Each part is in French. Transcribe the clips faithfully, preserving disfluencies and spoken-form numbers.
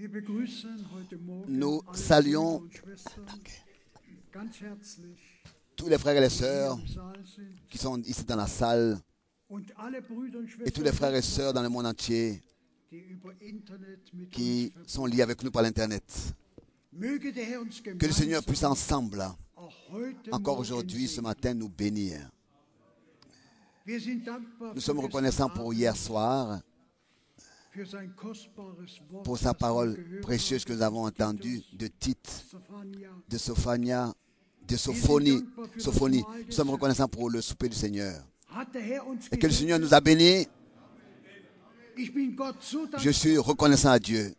Nous saluons tous les frères et les sœurs qui sont ici dans la salle et tous les frères et sœurs dans le monde entier qui sont liés avec nous par l'Internet. Que le Seigneur puisse ensemble, encore aujourd'hui, ce matin, nous bénir. Nous sommes reconnaissants pour hier soir, pour sa parole précieuse que nous avons entendue de Tite, de Sophania, de Sophonie. Sophonie. Nous sommes reconnaissants pour le souper du Seigneur. Et que le Seigneur nous a bénis. Je suis reconnaissant à Dieu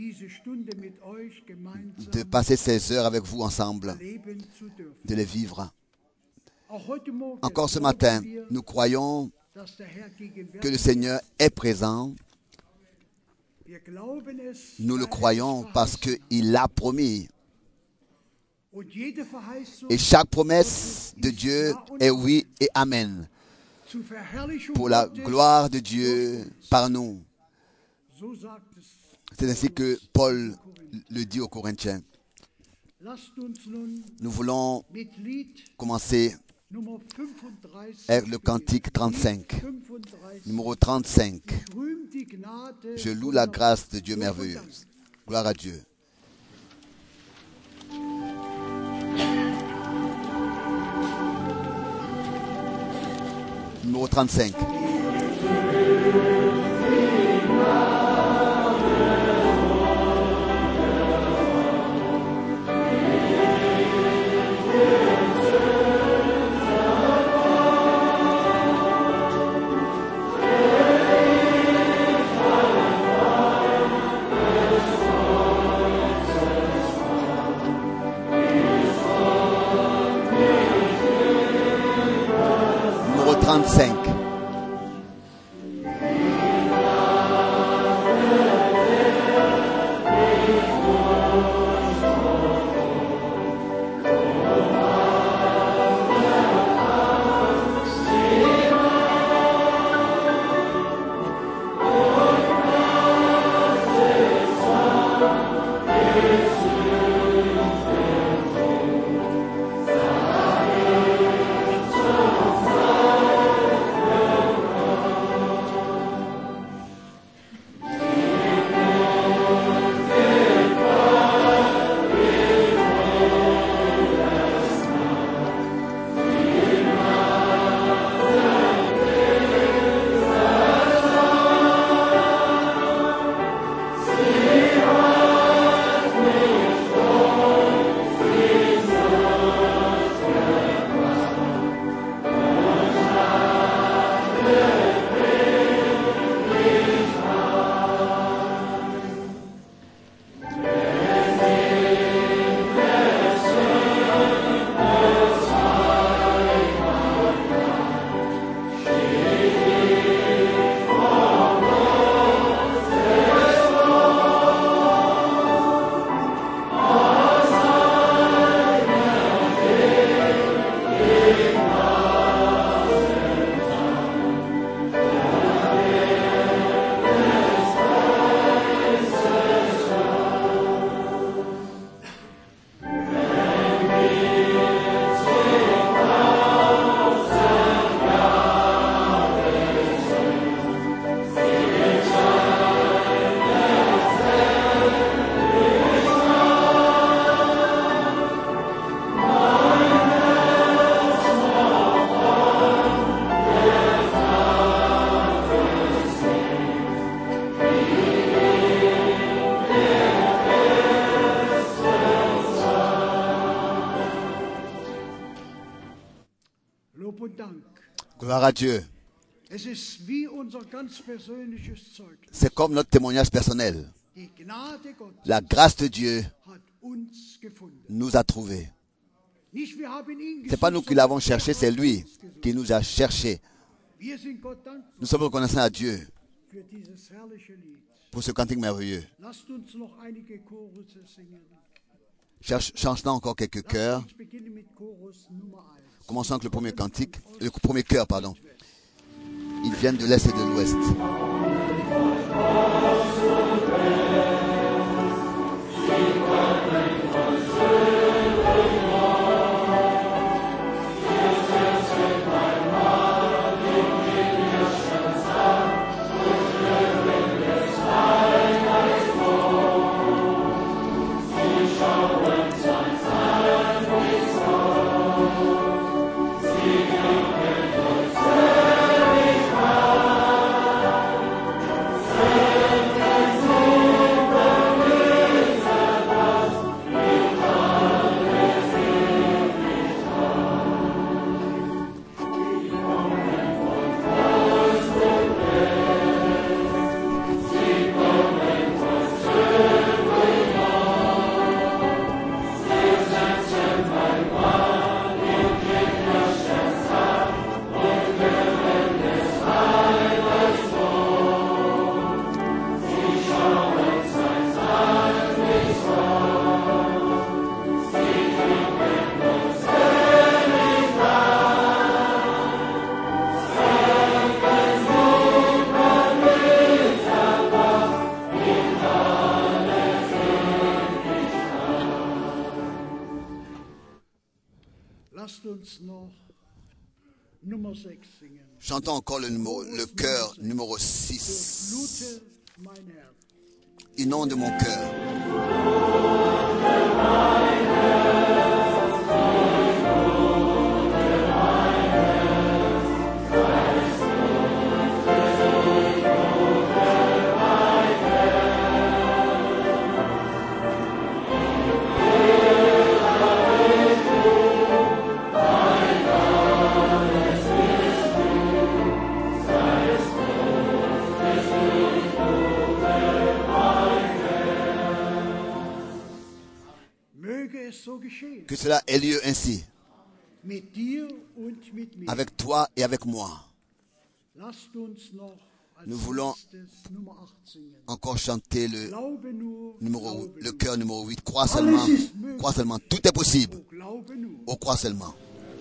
de passer ces heures avec vous ensemble, de les vivre. Encore ce matin, nous croyons que le Seigneur est présent. Nous le croyons parce qu'il l'a promis. Et chaque promesse de Dieu est oui et amen. Pour la gloire de Dieu par nous. C'est ainsi que Paul le dit aux Corinthiens. Nous voulons commencer avec le cantique trente-cinq. Numéro trente-cinq. Je loue la grâce de Dieu merveilleuse. Gloire à Dieu. Numéro trente-cinq. trente-cinq. Gloire à Dieu. C'est comme notre témoignage personnel. La grâce de Dieu nous a trouvés. Ce n'est pas nous qui l'avons cherché, c'est lui qui nous a cherchés. Nous sommes reconnaissants à Dieu pour ce cantique merveilleux. Chantons encore quelques chœurs. Commençons avec le premier cantique, le premier chœur, pardon. Ils viennent de l'Est et de l'Ouest. Chantons encore le, numéro, le chœur numéro six. Inonde mon cœur. Que cela ait lieu ainsi, avec toi et avec moi. Nous voulons encore chanter le numéro, le chœur numéro huit. Crois seulement, crois seulement, tout est possible. Oh, crois seulement.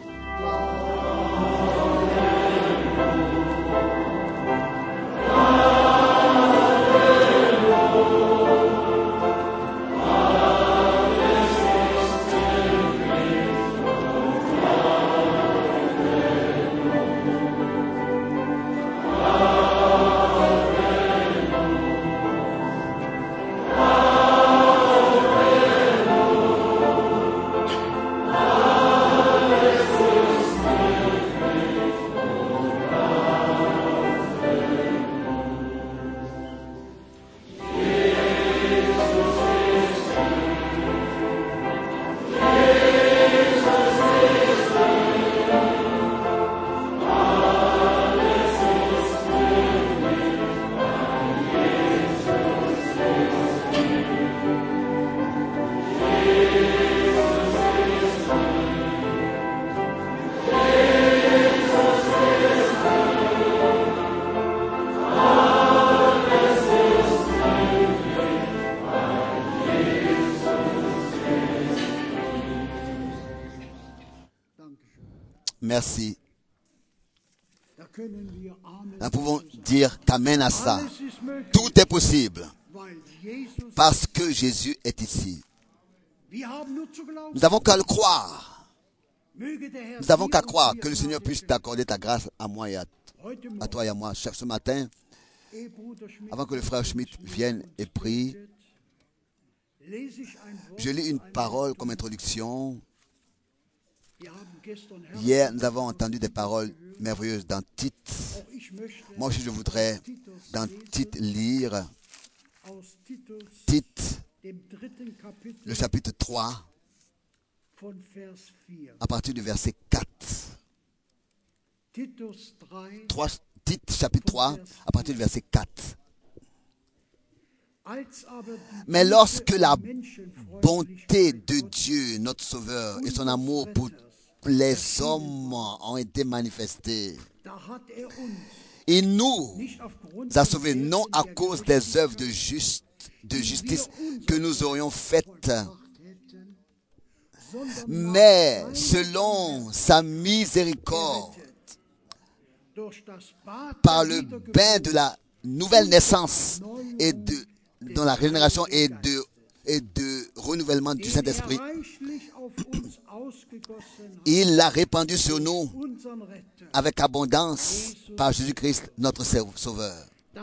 Merci. Nous pouvons dire qu'amen à ça. Tout est possible parce que Jésus est ici. Nous n'avons qu'à le croire. Nous n'avons qu'à croire que le Seigneur puisse t'accorder ta grâce à moi et à, à toi et à moi. Chaque ce matin, avant que le frère Schmitt vienne et prie, je lis une parole comme introduction. Hier, nous avons entendu des paroles merveilleuses dans Tite. Moi aussi, je voudrais dans Tite lire Tite, le chapitre trois, à partir du verset quatre. trois, Tite, chapitre trois, à partir du verset quatre. Mais lorsque la bonté de Dieu, notre Sauveur, et son amour pour les hommes ont été manifestés, il nous a sauvés non à cause des œuvres de, juste, de justice que nous aurions faites, mais selon sa miséricorde, par le bain de la nouvelle naissance et de dans la régénération et de, et de renouvellement du Saint-Esprit, il l'a répandu sur nous avec abondance par Jésus-Christ, notre Sauveur,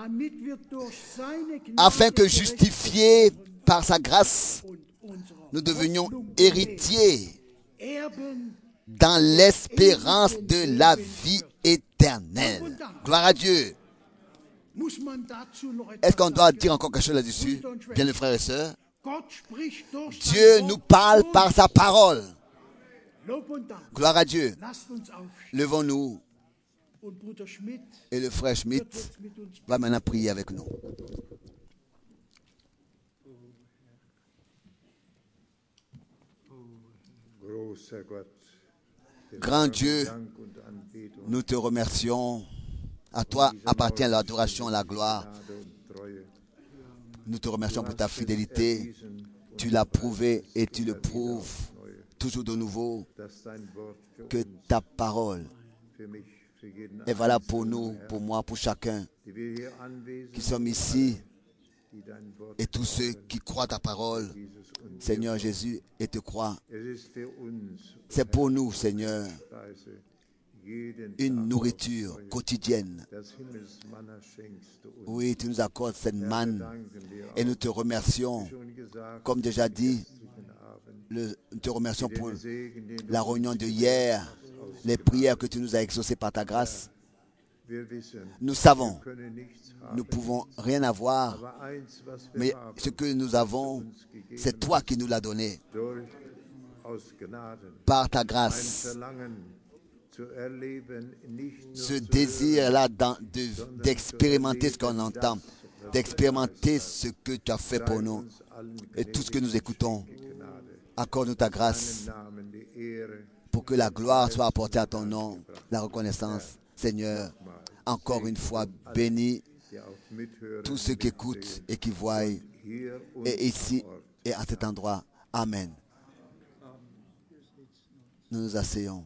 afin que, justifiés par sa grâce, nous devenions héritiers dans l'espérance de la vie éternelle. Gloire à Dieu. Est-ce qu'on doit dire encore quelque chose là-dessus, bien les frères et sœurs? Dieu nous parle par sa parole. Gloire à Dieu. Levons-nous. Et le frère Schmitt va maintenant prier avec nous. Grand Dieu, nous te remercions. À toi appartient l'adoration, la gloire. Nous te remercions pour ta fidélité. Tu l'as prouvé et tu le prouves toujours de nouveau que ta parole est valable pour nous, pour moi, pour chacun qui sommes ici et tous ceux qui croient ta parole Seigneur Jésus, et te crois. C'est pour nous, Seigneur, une nourriture quotidienne. Oui, tu nous accordes cette manne et nous te remercions. Comme déjà dit, le, nous te remercions pour la réunion de hier, les prières que tu nous as exaucées par ta grâce. Nous savons, nous ne pouvons rien avoir, mais ce que nous avons, c'est toi qui nous l'as donné par ta grâce. Ce désir-là de, d'expérimenter ce qu'on entend, d'expérimenter ce que tu as fait pour nous et tout ce que nous écoutons. Accorde-nous ta grâce pour que la gloire soit apportée à ton nom, la reconnaissance. Seigneur, encore une fois, bénis tous ceux qui écoutent et qui voient, et ici et à cet endroit. Amen. Nous nous asseyons.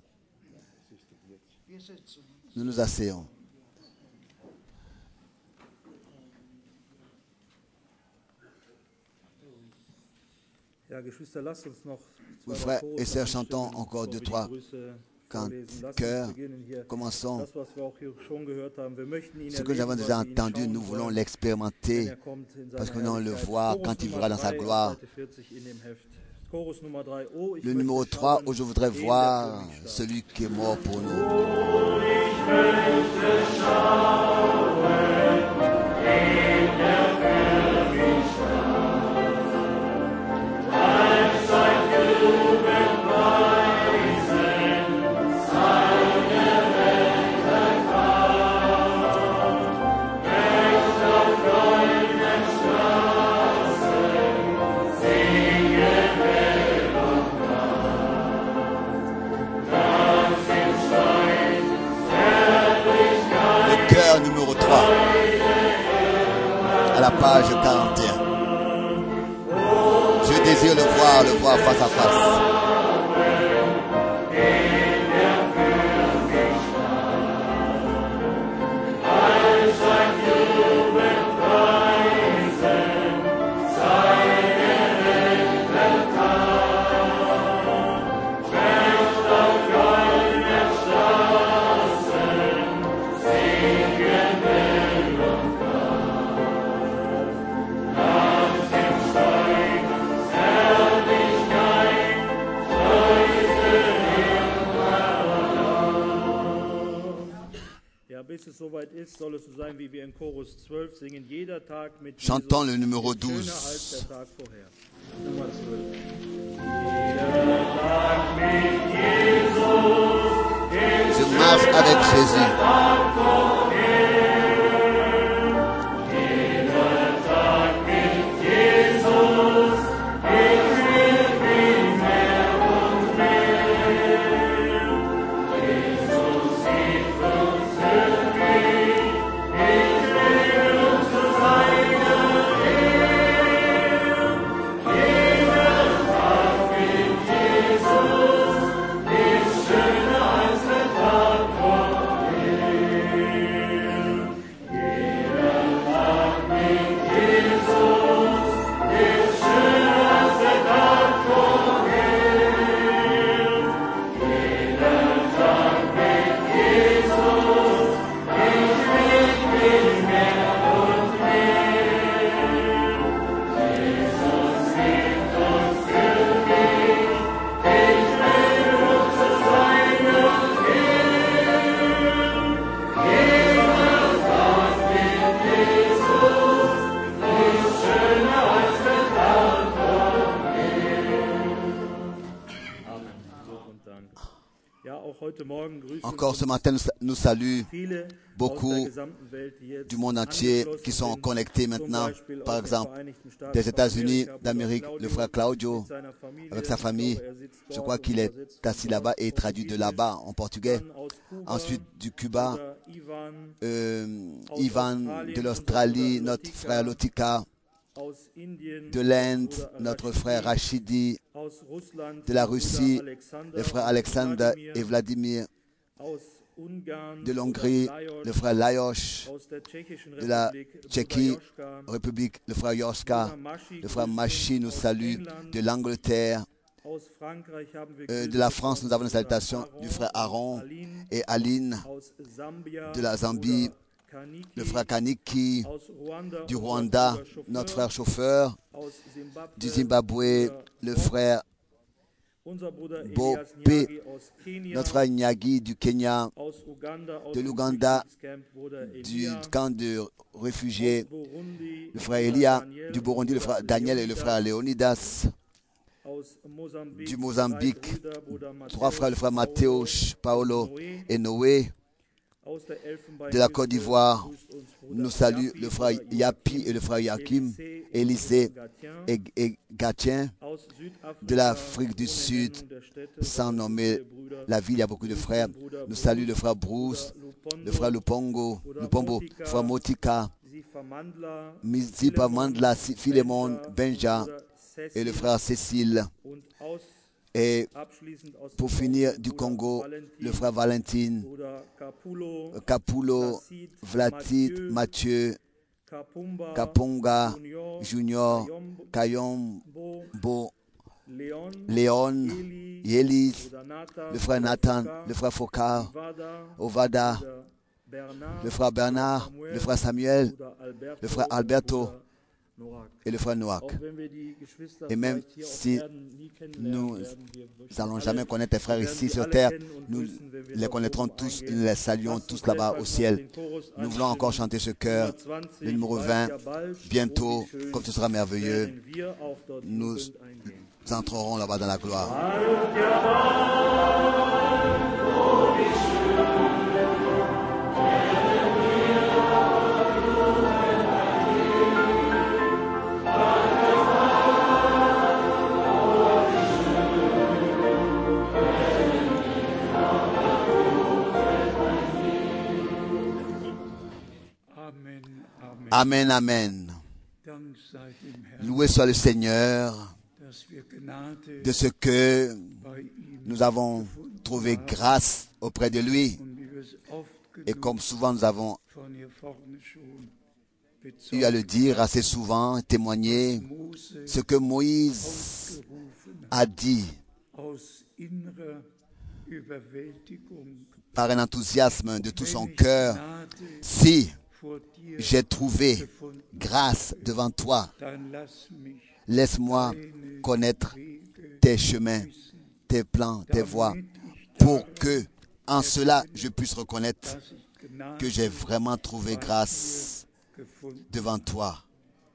Nous nous asseyons. Oui, frères et sœurs, chantons encore deux, trois chœurs. Commençons. Ce que nous avons déjà entendu, nous voulons l'expérimenter parce que nous allons le voir quand il verra dans sa gloire. Le numéro trois, où je voudrais voir celui qui est mort pour nous. Numéro trois, à la page quarante et un. Je désire le voir, le voir face à face. Chantons le numéro douze. Je marche avec Jésus. Encore ce matin, nous saluons beaucoup du monde entier qui sont connectés maintenant. Par exemple, des États-Unis d'Amérique, le frère Claudio, avec sa famille. Je crois qu'il est assis là-bas et traduit de là-bas en portugais. Ensuite, du Cuba, euh, Ivan de l'Australie, notre frère Lotika. De l'Inde, notre frère Rachidi, de la Russie, les frères Alexandre et Vladimir, de l'Hongrie, le frère Lajos, de la Tchéquie, République, le frère Joska, le frère Machi nous salue, de l'Angleterre, euh, de la France, nous avons une salutation du frère Aaron et Aline, de la Zambie, le frère Kaniki, du Rwanda, notre frère chauffeur, du Zimbabwe, le frère Bopé, notre frère Nyagi du Kenya, de l'Ouganda, du camp de réfugiés, le frère Elia, du Burundi, le frère Daniel et le frère Léonidas, du Mozambique, trois frères, le frère Mathéos, Paolo et Noé, de la Côte d'Ivoire, nous salue le frère Yapi et le frère Yakim, Élysée et, et Gatien, de l'Afrique du Sud, sans nommer la ville, il y a beaucoup de frères. Nous salue le frère Bruce, le frère Lupongo, Lupombo, le frère Motika, Mizipa Mandla, Philémon, Benja et le frère Cécile. Et pour finir, du Congo, le frère Valentine, Kapulo, Vlatit, Mathieu, Kaponga, Junior, Kayombo, Léon, Yélis, le frère Nathan, le frère Fokar, Ovada, le frère Bernard, le frère Samuel, le frère Alberto et le frère Noack. Et même si nous n'allons jamais connaître les frères ici sur terre, nous les connaîtrons tous, nous les saluons tous là-bas au ciel. Nous voulons encore chanter ce chœur, le numéro vingt, bientôt, comme ce sera merveilleux, nous entrerons là-bas dans la gloire. Amen, amen. Loué soit le Seigneur de ce que nous avons trouvé grâce auprès de lui. Et comme souvent nous avons eu à le dire assez souvent, témoigner ce que Moïse a dit par un enthousiasme de tout son cœur. Si j'ai trouvé grâce devant toi, laisse-moi connaître tes chemins, tes plans, tes voies, pour que, en cela, je puisse reconnaître que j'ai vraiment trouvé grâce devant toi.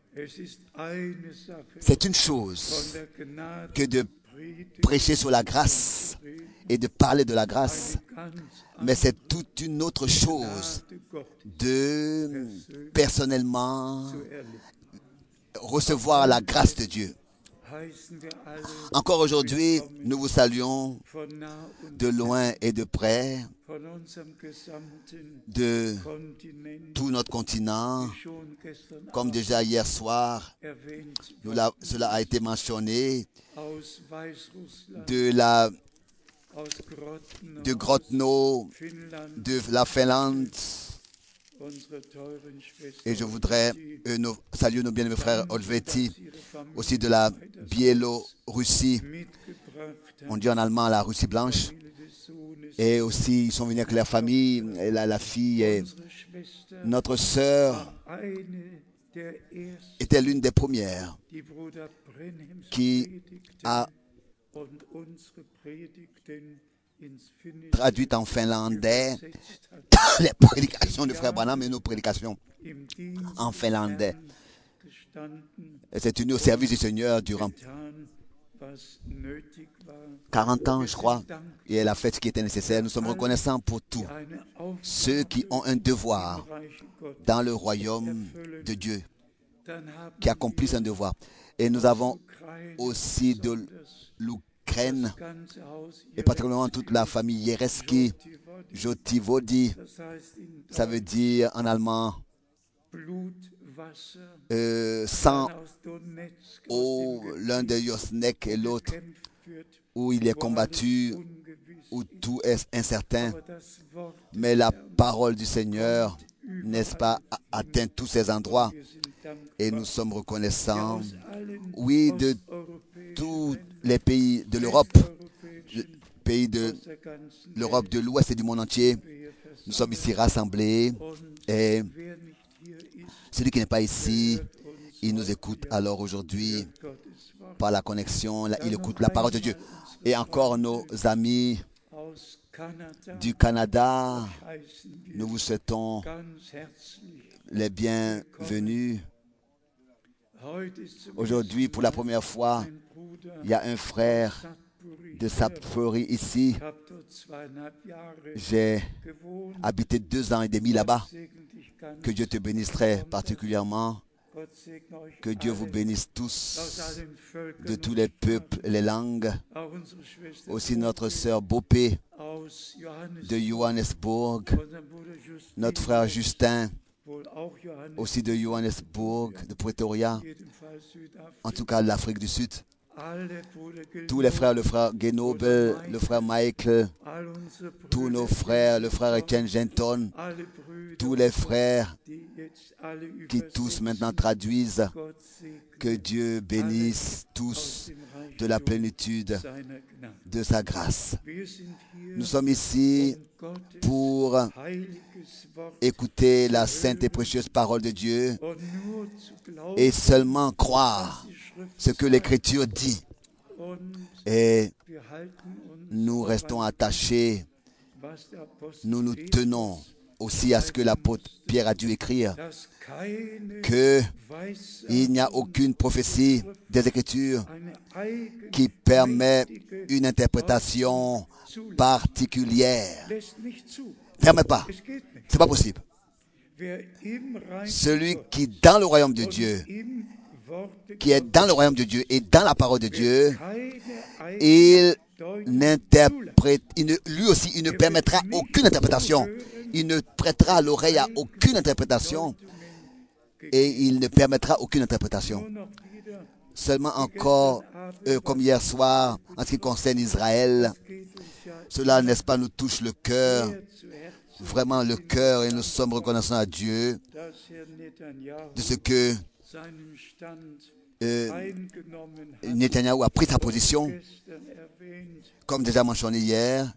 C'est une chose que de prêcher sur la grâce et de parler de la grâce, mais c'est toute une autre chose de personnellement recevoir la grâce de Dieu. Encore aujourd'hui, nous vous saluons de loin et de près, de tout notre continent, comme déjà hier soir, nous la, cela a été mentionné, de la de Grotno, de la Finlande. Et je voudrais euh, nos, saluer nos bien-aimés frères Olveti, aussi de la Biélorussie, on dit en allemand la Russie blanche. Et aussi, ils sont venus avec leur famille, et la, la fille. Et notre sœur était l'une des premières qui a traduit en finlandais les prédications de Frère Branham et nos prédications en finlandais. Elle s'est tenue au service du Seigneur durant quarante ans, je crois, et elle a fait ce qui était nécessaire. Nous sommes reconnaissants pour tout. Ceux qui ont un devoir dans le royaume de Dieu, qui accomplissent un devoir. Et nous avons aussi de l'Ukraine, et particulièrement toute la famille Yereski, Jotivodi, ça veut dire en allemand euh, sang, eau, l'un de Yosnek et l'autre, où il est combattu où tout est incertain, mais la parole du Seigneur, n'est-ce pas, atteint tous ces endroits et nous sommes reconnaissants, oui, de tous les pays de l'Europe, pays de l'Europe de l'Ouest et du monde entier. Nous sommes ici rassemblés et celui qui n'est pas ici, il nous écoute alors aujourd'hui par la connexion, il écoute la parole de Dieu. Et encore nos amis du Canada, nous vous souhaitons les bienvenus. Aujourd'hui, pour la première fois, il y a un frère de Sapfori ici. J'ai habité deux ans et demi là-bas. Que Dieu te bénisse très particulièrement. Que Dieu vous bénisse tous, de tous les peuples, les langues. Aussi notre sœur Bopé de Johannesburg, notre frère Justin, aussi de Johannesburg, de Pretoria, en tout cas l'Afrique du Sud. Tous les frères, le frère Genoble, le frère Michael, tous nos frères, le frère Etienne Genton, tous les frères qui tous maintenant traduisent, que Dieu bénisse tous de la plénitude de sa grâce. Nous sommes ici pour écouter la sainte et précieuse parole de Dieu et seulement croire ce que l'Écriture dit. Et nous restons attachés, nous nous tenons aussi à ce que l'apôtre Pierre a dû écrire, qu'il n'y a aucune prophétie des Écritures qui permet une interprétation particulière. Ne permet pas. C'est pas possible. Celui qui, dans le royaume de Dieu, qui est dans le royaume de Dieu et dans la parole de Dieu, il n'interprète, il ne, lui aussi, il ne permettra aucune interprétation. Il ne prêtera l'oreille à aucune interprétation et il ne permettra aucune interprétation. Seulement encore, euh, comme hier soir, en ce qui concerne Israël, cela, n'est-ce pas, nous touche le cœur, vraiment le cœur, et nous sommes reconnaissants à Dieu de ce que euh, Netanyahou a pris sa position, comme déjà mentionné hier.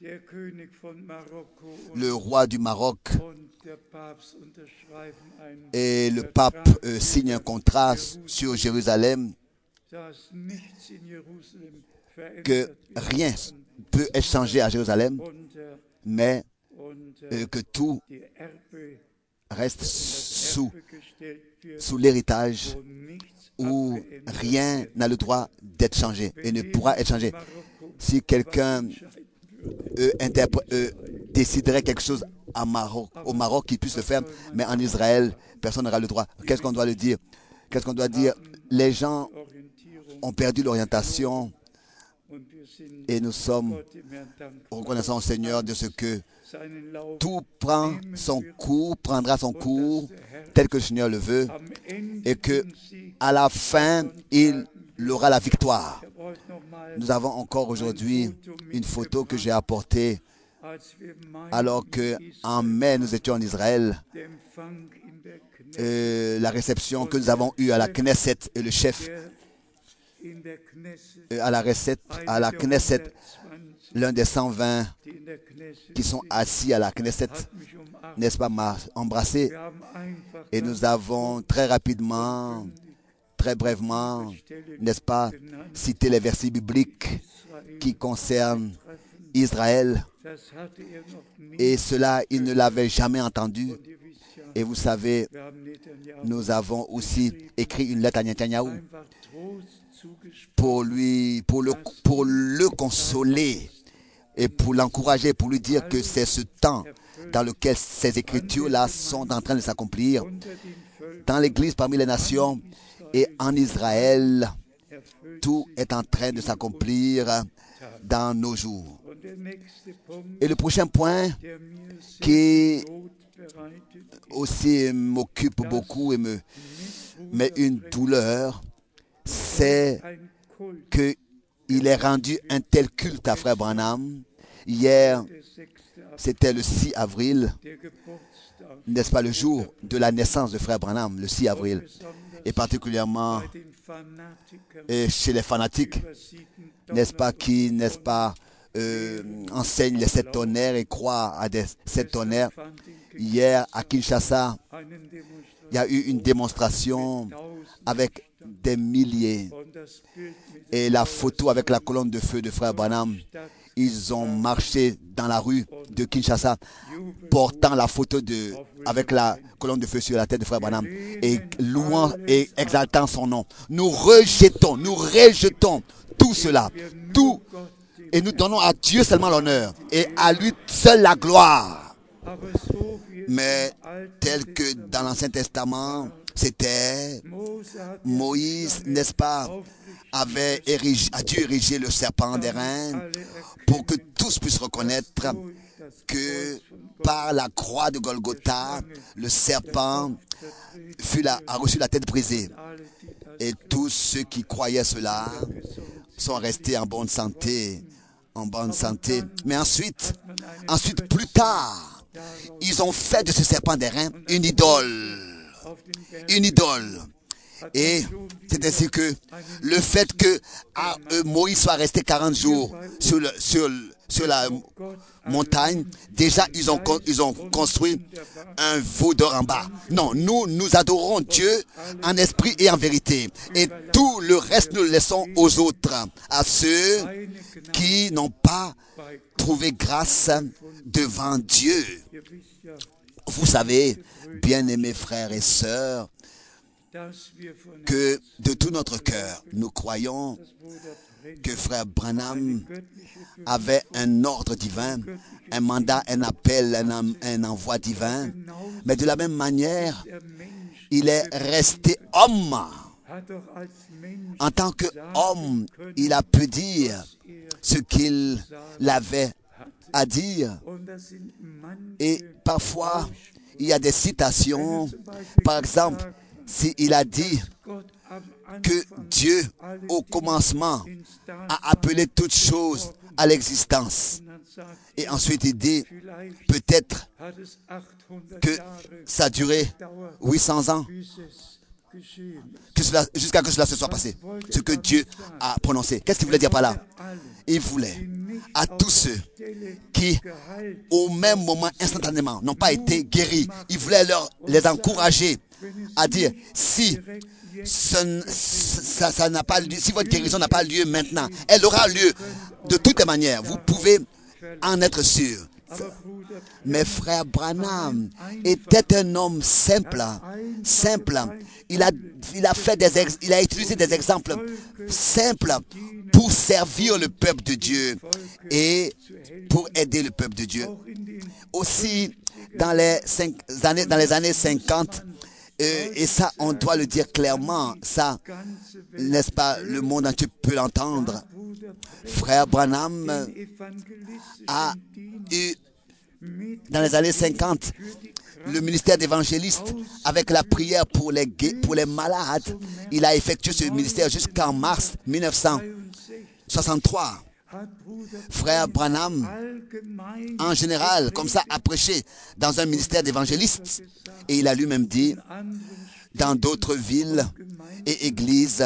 Le roi du Maroc et le pape euh, signent un contrat sur Jérusalem, que rien peut être changé à Jérusalem, mais euh, que tout reste sous, sous l'héritage où rien n'a le droit d'être changé et ne pourra être changé. Si quelqu'un euh, euh, déciderait quelque chose à Maroc, au Maroc, qu'il puisse le faire, mais en Israël, personne n'aura le droit. Qu'est-ce qu'on doit le dire? Qu'est-ce qu'on doit dire? Les gens ont perdu l'orientation et nous sommes reconnaissants au Seigneur de ce que tout prend son cours, prendra son cours tel que le Seigneur le veut et que à la fin, il aura la victoire. Nous avons encore aujourd'hui une photo que j'ai apportée alors qu'en mai, nous étions en Israël. Euh, la réception que nous avons eue à la Knesset et le chef euh, à, la recette, à la Knesset, l'un des cent vingt qui sont assis à la Knesset, n'est-ce pas, m'a embrassé. Et nous avons très rapidement, très brièvement, n'est-ce pas, cité les versets bibliques qui concernent Israël. Et cela, il ne l'avait jamais entendu. Et vous savez, nous avons aussi écrit une lettre à Netanyahou pour lui, pour le, pour le consoler et pour l'encourager, pour lui dire que c'est ce temps dans lequel ces écritures-là sont en train de s'accomplir dans l'Église parmi les nations et en Israël. Tout est en train de s'accomplir dans nos jours. Et le prochain point qui aussi m'occupe beaucoup et me met une douleur, c'est qu'il est rendu un tel culte à Frère Branham Hier, c'était le six avril, n'est-ce pas, le jour de la naissance de Frère Branham, le six avril. Et particulièrement et chez les fanatiques, n'est-ce pas, qui, n'est-ce pas, euh, enseignent les sept tonnerres et croient à des sept tonnerres. Hier, à Kinshasa, il y a eu une démonstration avec des milliers. Et la photo avec la colonne de feu de Frère Branham, ils ont marché dans la rue de Kinshasa, portant la photo de, avec la colonne de feu sur la tête de Frère Branham, et louant et exaltant son nom. Nous rejetons, nous rejetons tout cela, tout, et nous donnons à Dieu seulement l'honneur, et à lui seul la gloire. Mais tel que dans l'Ancien Testament, c'était Moïse, n'est-ce pas, avait érigé, a dû ériger le serpent des reins pour que tous puissent reconnaître que par la croix de Golgotha, le serpent fut la, a reçu la tête brisée. Et tous ceux qui croyaient cela sont restés en bonne santé, en bonne santé. Mais ensuite, ensuite, plus tard, ils ont fait de ce serpent des reins une idole. Une idole. Et c'est ainsi que le fait que ah, euh, Moïse soit resté quarante jours sur, le, sur, sur la montagne, déjà ils ont, ils ont construit un veau d'or en bas. Non, nous, nous adorons Dieu en esprit et en vérité. Et tout le reste, nous le laissons aux autres, à ceux qui n'ont pas trouvé grâce devant Dieu. Vous savez, bien-aimés frères et sœurs, que de tout notre cœur, nous croyons que Frère Branham avait un ordre divin, un mandat, un appel, un, un envoi divin. Mais de la même manière, il est resté homme. En tant qu'homme, il a pu dire ce qu'il avait à dire. Et parfois, il y a des citations. Par exemple, s'il a dit que Dieu, au commencement, a appelé toutes choses à l'existence. Et ensuite, il dit, peut-être que ça a duré huit cents ans, que cela, jusqu'à ce que cela se soit passé. Ce que Dieu a prononcé. Qu'est-ce qu'il voulait dire par là? Il voulait à tous ceux qui, au même moment, instantanément, n'ont pas été guéris, il voulait leur, les encourager à dire, si ça, ça, ça n'a pas lieu, si votre guérison n'a pas lieu maintenant, elle aura lieu de toutes les manières. Vous pouvez en être sûr. Mais Frère Branham était un homme simple, simple. Il a, il a fait des, ex, il a utilisé des exemples simples pour servir le peuple de Dieu et pour aider le peuple de Dieu. Aussi, dans les cinq années, dans les années cinquante, euh, et ça, on doit le dire clairement, ça, n'est-ce pas, le monde entier peut l'entendre. Frère Branham a eu, dans les années cinquante, le ministère d'évangéliste avec la prière pour les, pour les malades. Il a effectué ce ministère jusqu'en mars mille neuf cent soixante-trois. Frère Branham, en général, comme ça, a prêché dans un ministère d'évangéliste. Et il a lui-même dit, dans d'autres villes et églises,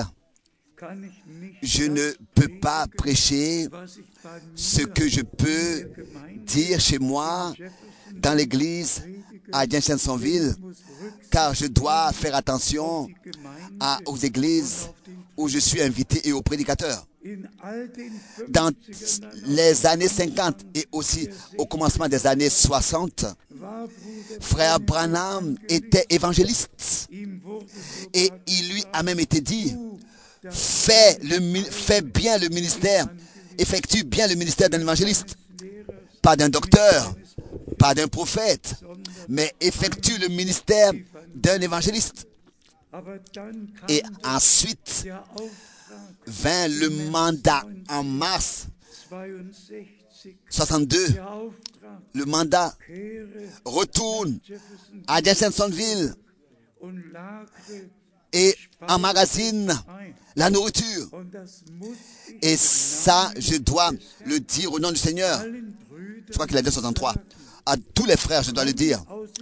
je ne peux pas prêcher ce que je peux dire chez moi dans l'église à Jeffersonville, car je dois faire attention à, aux églises où je suis invité et aux prédicateurs. Dans les années cinquante et aussi au commencement des années soixante, Frère Branham était évangéliste. Et il lui a même été dit, fais, le, fais bien le ministère, effectue bien le ministère d'un évangéliste. Pas d'un docteur, pas d'un prophète, mais effectue le ministère d'un évangéliste. Et ensuite vint le mandat en mars soixante-deux. Le mandat retourne à Jeffersonville et emmagasine la nourriture. Et ça, je dois le dire au nom du Seigneur. je crois qu'il a dit soixante-trois. À tous les frères, je dois le dire.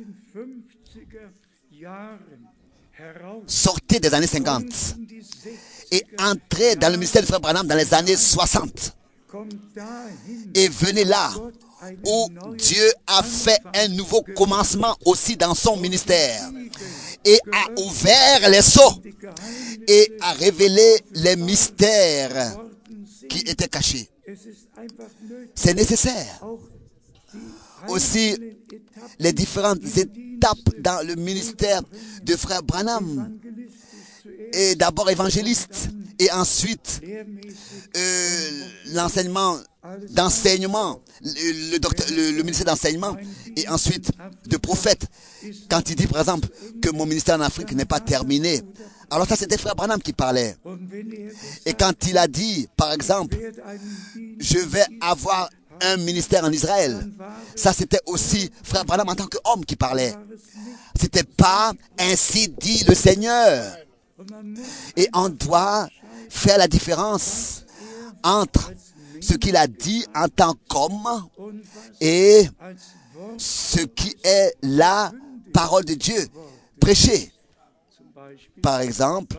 Sortez des années cinquante et entrez dans le ministère du frère Branham dans les années soixante. Et venez là où Dieu a fait un nouveau commencement aussi dans son ministère et a ouvert les sceaux et a révélé les mystères qui étaient cachés. C'est nécessaire. Aussi, les différentes étapes dans le ministère de frère Branham. Et d'abord évangéliste et ensuite euh, l'enseignement d'enseignement, le, le, docteur, le, le ministère d'enseignement et ensuite de prophète. Quand il dit par exemple que mon ministère en Afrique n'est pas terminé, alors ça c'était frère Branham qui parlait. Et quand il a dit par exemple je vais avoir un ministère en Israël, ça c'était aussi frère Branham en tant qu'homme qui parlait. C'était pas ainsi dit le Seigneur. Et on doit faire la différence entre ce qu'il a dit en tant qu'homme et ce qui est la parole de Dieu prêchée. Par exemple,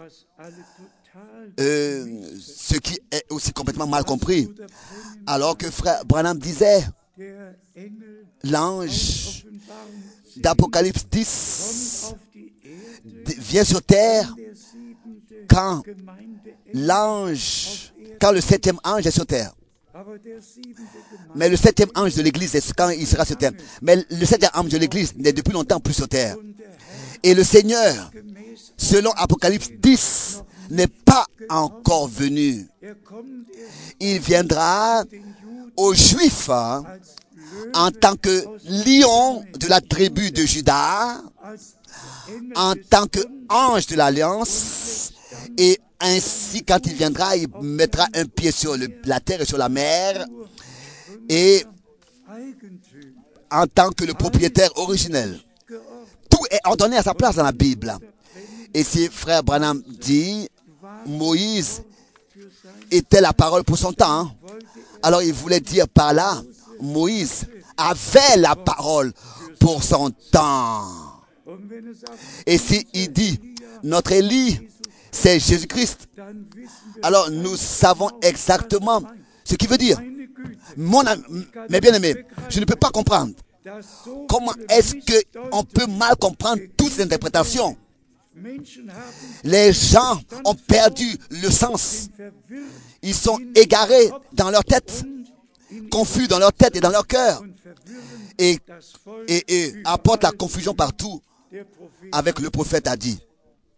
euh, ce qui est aussi complètement mal compris. Alors que frère Branham disait, l'ange d'Apocalypse dix vient sur terre quand l'ange, quand le septième ange est sur terre. Mais le septième ange de l'église, c'est quand il sera sur terre. Mais le septième ange de l'église n'est depuis longtemps plus sur terre. Et le Seigneur, selon Apocalypse dix, n'est pas encore venu. Il viendra aux Juifs hein, en tant que lion de la tribu de Juda, en tant que ange de l'alliance, et ainsi quand il viendra, il mettra un pied sur le, la terre et sur la mer, et en tant que le propriétaire originel. Tout est ordonné à sa place dans la Bible. Et si frère Branham dit, Moïse était la parole pour son temps, hein, alors il voulait dire par là, Moïse avait la parole pour son temps. Et si il dit, notre Élie, c'est Jésus-Christ, alors nous savons exactement ce qu'il veut dire. Mon ami, mes bien-aimés, je ne peux pas comprendre. Comment est-ce qu'on peut mal comprendre toutes ces interprétations? Les gens ont perdu le sens. Ils sont égarés dans leur tête, confus dans leur tête et dans leur cœur. Et, et, et apportent la confusion partout avec le prophète a dit.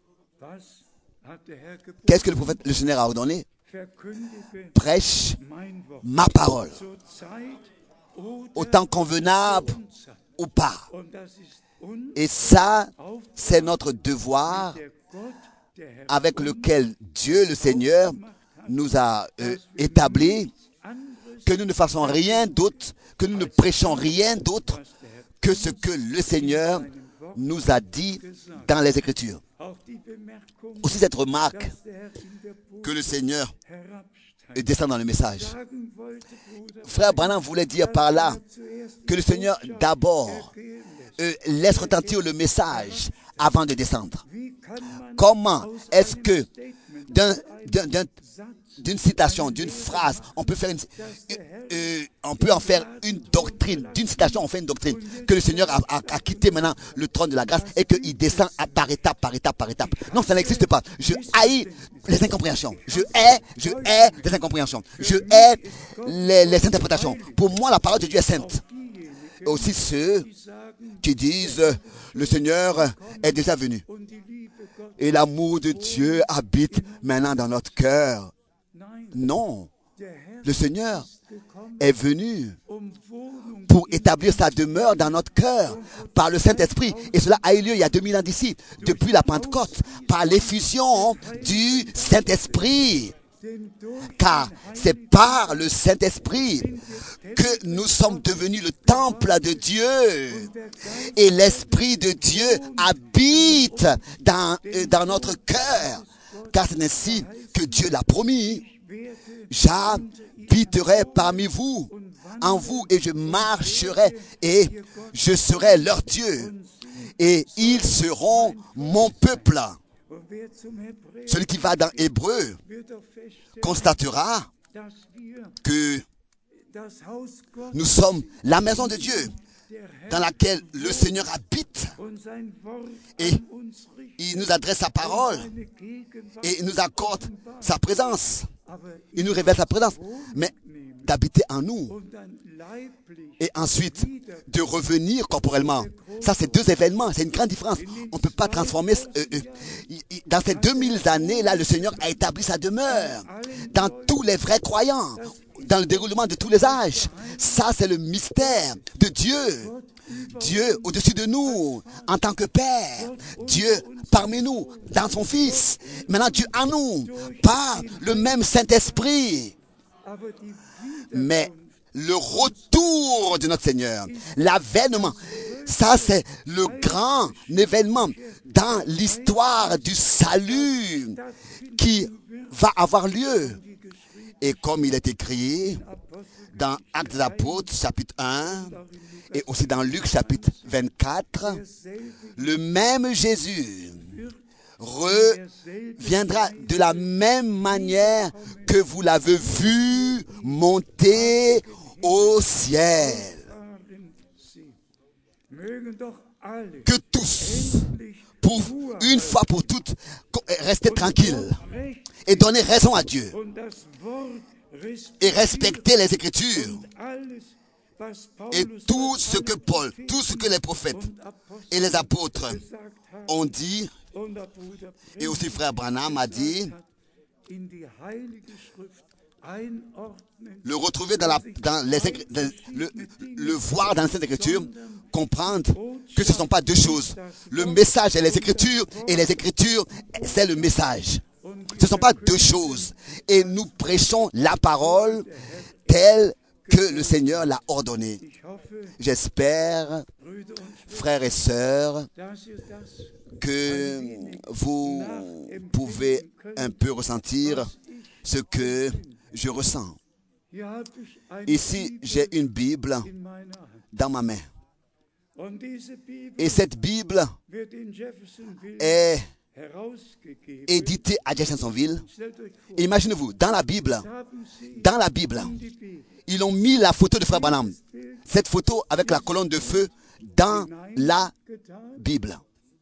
Qu'est-ce que le prophète, le Seigneur a ordonné? Prêche ma parole, au temps convenable ou pas. Et ça, c'est notre devoir avec lequel Dieu, le Seigneur, nous a euh, établi, que nous ne fassons rien d'autre, que nous ne prêchons rien d'autre que ce que le Seigneur nous a dit dans les Écritures. Aussi cette remarque que le Seigneur descend dans le message. Frère Branham voulait dire par là que le Seigneur d'abord euh, laisse retentir le message avant de descendre. Comment est-ce que d'un, d'un, d'un, d'une citation, d'une phrase, on peut faire une, euh, on peut en faire une doctrine. D'une citation, on fait une doctrine. Que le Seigneur a, a, a quitté maintenant le trône de la grâce et qu'il descend à, par étape, par étape, par étape. Non, ça n'existe pas. Je haïs les incompréhensions. Je hais, je hais les incompréhensions. Je hais les, les interprétations. Pour moi, la parole de Dieu est sainte. Et aussi ceux qui disent le Seigneur est déjà venu. Et l'amour de Dieu habite maintenant dans notre cœur. Non, le Seigneur est venu pour établir sa demeure dans notre cœur par le Saint-Esprit. Et cela a eu lieu il y a deux mille ans d'ici, depuis la Pentecôte, par l'effusion du Saint-Esprit. Car c'est par le Saint-Esprit que nous sommes devenus le temple de Dieu. Et l'Esprit de Dieu habite dans, dans notre cœur. Car c'est ainsi que Dieu l'a promis. J'habiterai parmi vous en vous et je marcherai et je serai leur Dieu. Et ils seront mon peuple. Celui qui va dans Hébreu constatera que nous sommes la maison de Dieu dans laquelle le Seigneur habite et il nous adresse sa parole et il nous accorde sa présence. Il nous révèle sa présence, mais d'habiter en nous et ensuite de revenir corporellement. Ça, c'est deux événements, c'est une grande différence. On ne peut pas transformer... Euh, euh, dans ces deux mille années-là, le Seigneur a établi sa demeure dans tous les vrais croyants, dans le déroulement de tous les âges. Ça, c'est le mystère de Dieu. Dieu au-dessus de nous, en tant que Père. Dieu parmi nous, dans son Fils. Maintenant, Dieu en nous, par le même Saint-Esprit. Mais le retour de notre Seigneur, l'avènement, ça c'est le grand événement dans l'histoire du salut qui va avoir lieu. Et comme il est écrit dans Actes des Apôtres, chapitre un, et aussi dans Luc, chapitre vingt-quatre, le même Jésus reviendra de la même manière que vous l'avez vu monter au ciel. Que tous, pour une fois pour toutes, rester tranquilles et donner raison à Dieu et respecter les Écritures et tout ce que Paul, tout ce que les prophètes et les apôtres ont dit, et aussi frère Branham a dit, le retrouver dans, la, dans les, le, le voir dans les Saintes Écritures, comprendre que ce ne sont pas deux choses. Le message est les Écritures et les Écritures c'est le message. Ce ne sont pas deux choses. Et nous prêchons la parole telle que le Seigneur l'a ordonnée. J'espère, frères et sœurs, que vous pouvez un peu ressentir ce que je ressens. Ici, j'ai une Bible dans ma main. Et cette Bible est éditée à Jeffersonville. Imaginez-vous, dans la Bible, dans la Bible, ils ont mis la photo de Frère Branham. Cette photo avec la colonne de feu dans la Bible.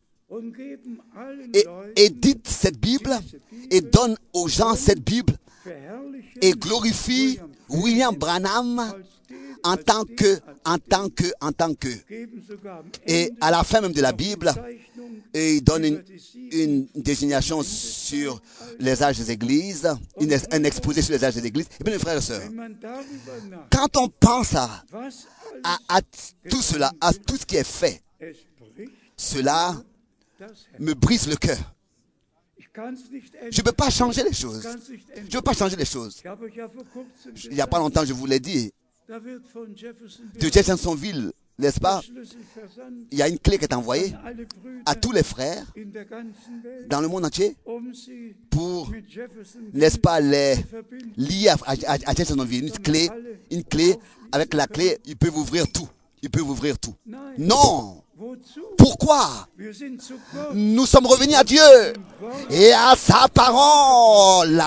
Et édite cette Bible et donne aux gens cette Bible et glorifie William Branham en tant que, en tant que, en tant que. Et à la fin même de la Bible, et il donne une, une désignation sur les âges des églises, une, un exposé sur les âges des églises. Et bien, mes frères et sœurs, quand on pense à, à, à tout cela, à tout ce qui est fait, cela me brise le cœur. Je ne peux pas changer les choses. Je ne peux pas changer les choses. Il n'y a pas longtemps, je vous l'ai dit, de Jeffersonville, n'est-ce pas? Il y a une clé qui est envoyée à tous les frères dans le monde entier pour, n'est-ce pas, les lier à, à, à Jeffersonville. Une clé, une clé, avec la clé, ils peuvent ouvrir tout. Ils peuvent ouvrir tout. Non! Pourquoi? Nous sommes revenus à Dieu et à sa parole.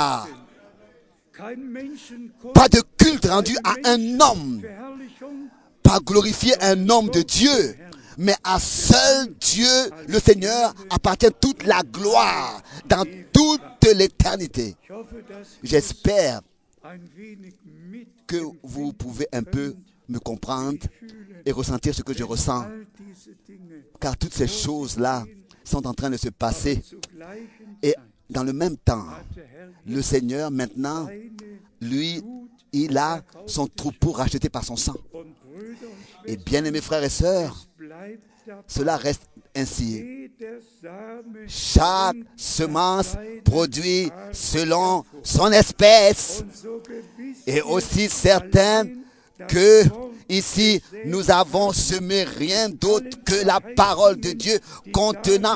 Pas de culte rendu à un homme. Pas glorifier un homme de Dieu. Mais à seul Dieu, le Seigneur, appartient toute la gloire dans toute l'éternité. J'espère que vous pouvez un peu me comprendre et ressentir ce que je ressens. Car toutes ces choses-là sont en train de se passer. Et dans le même temps, le Seigneur, maintenant, lui, il a son troupeau racheté par son sang. Et bien aimés frères et sœurs, cela reste ainsi. Chaque semence produit selon son espèce. Et aussi certain que ici, nous avons semé rien d'autre que la parole de Dieu contenant tout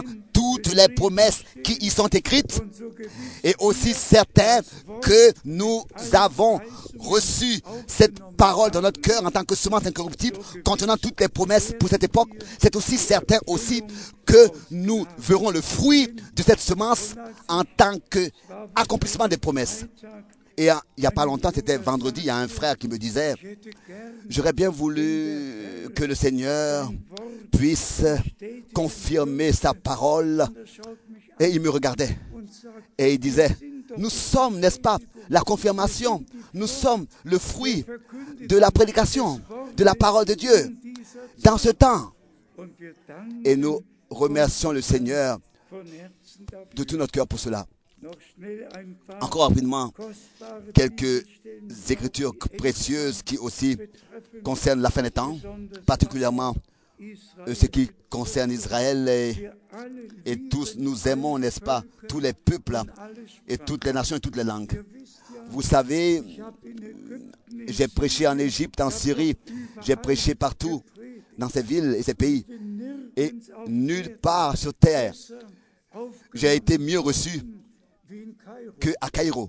toutes les promesses qui y sont écrites, et aussi certain que nous avons reçu cette parole dans notre cœur en tant que semence incorruptible contenant toutes les promesses pour cette époque, c'est aussi certain aussi que nous verrons le fruit de cette semence en tant qu'accomplissement des promesses. Et il n'y a pas longtemps, c'était vendredi, il y a un frère qui me disait, j'aurais bien voulu que le Seigneur puisse confirmer sa parole. Et il me regardait et il disait, nous sommes, n'est-ce pas, la confirmation, nous sommes le fruit de la prédication, de la parole de Dieu dans ce temps. Et nous remercions le Seigneur de tout notre cœur pour cela. Encore rapidement, quelques écritures précieuses qui aussi concernent la fin des temps, particulièrement ce qui concerne Israël et, et tous nous aimons, n'est-ce pas, tous les peuples et toutes les nations et toutes les langues. Vous savez, j'ai prêché en Égypte, en Syrie, j'ai prêché partout dans ces villes et ces pays. Et nulle part sur terre, j'ai été mieux reçu qu'à Caïro.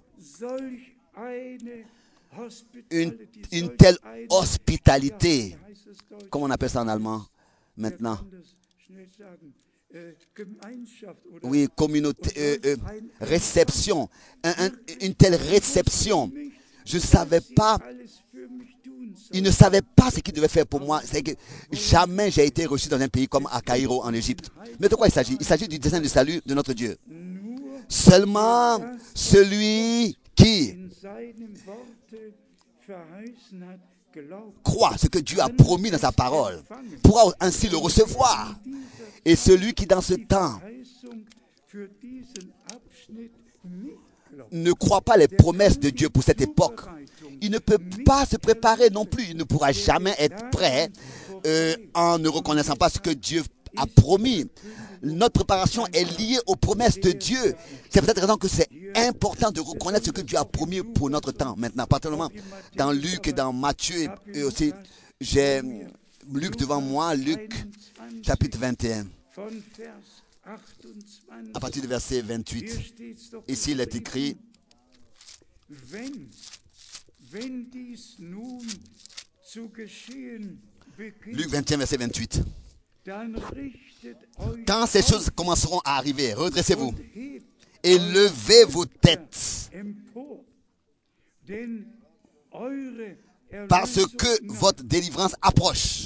Une, une telle hospitalité, comment on appelle ça en allemand maintenant? Oui, communauté, euh, euh, réception, un, un, une telle réception. Je ne savais pas, il ne savait pas ce qu'il devait faire pour moi. C'est que jamais j'ai été reçu dans un pays comme à Caïro, en Égypte. Mais de quoi il s'agit? Il s'agit du dessein de salut de notre Dieu. Seulement celui qui croit ce que Dieu a promis dans sa parole pourra ainsi le recevoir. Et celui qui dans ce temps ne croit pas les promesses de Dieu pour cette époque, il ne peut pas se préparer non plus. Il ne pourra jamais être prêt euh, en ne reconnaissant pas ce que Dieu a promis. Notre préparation est liée aux promesses de Dieu. C'est pour cette raison que c'est important de reconnaître ce que Dieu a promis pour notre temps. Maintenant, particulièrement dans Luc et dans Matthieu, et aussi, j'ai Luc devant moi, Luc chapitre vingt et un. À partir du verset vingt-huit. Ici, il est écrit, Luc vingt et un, verset vingt-huit. Quand ces choses commenceront à arriver, redressez-vous et levez vos têtes, parce que votre délivrance approche.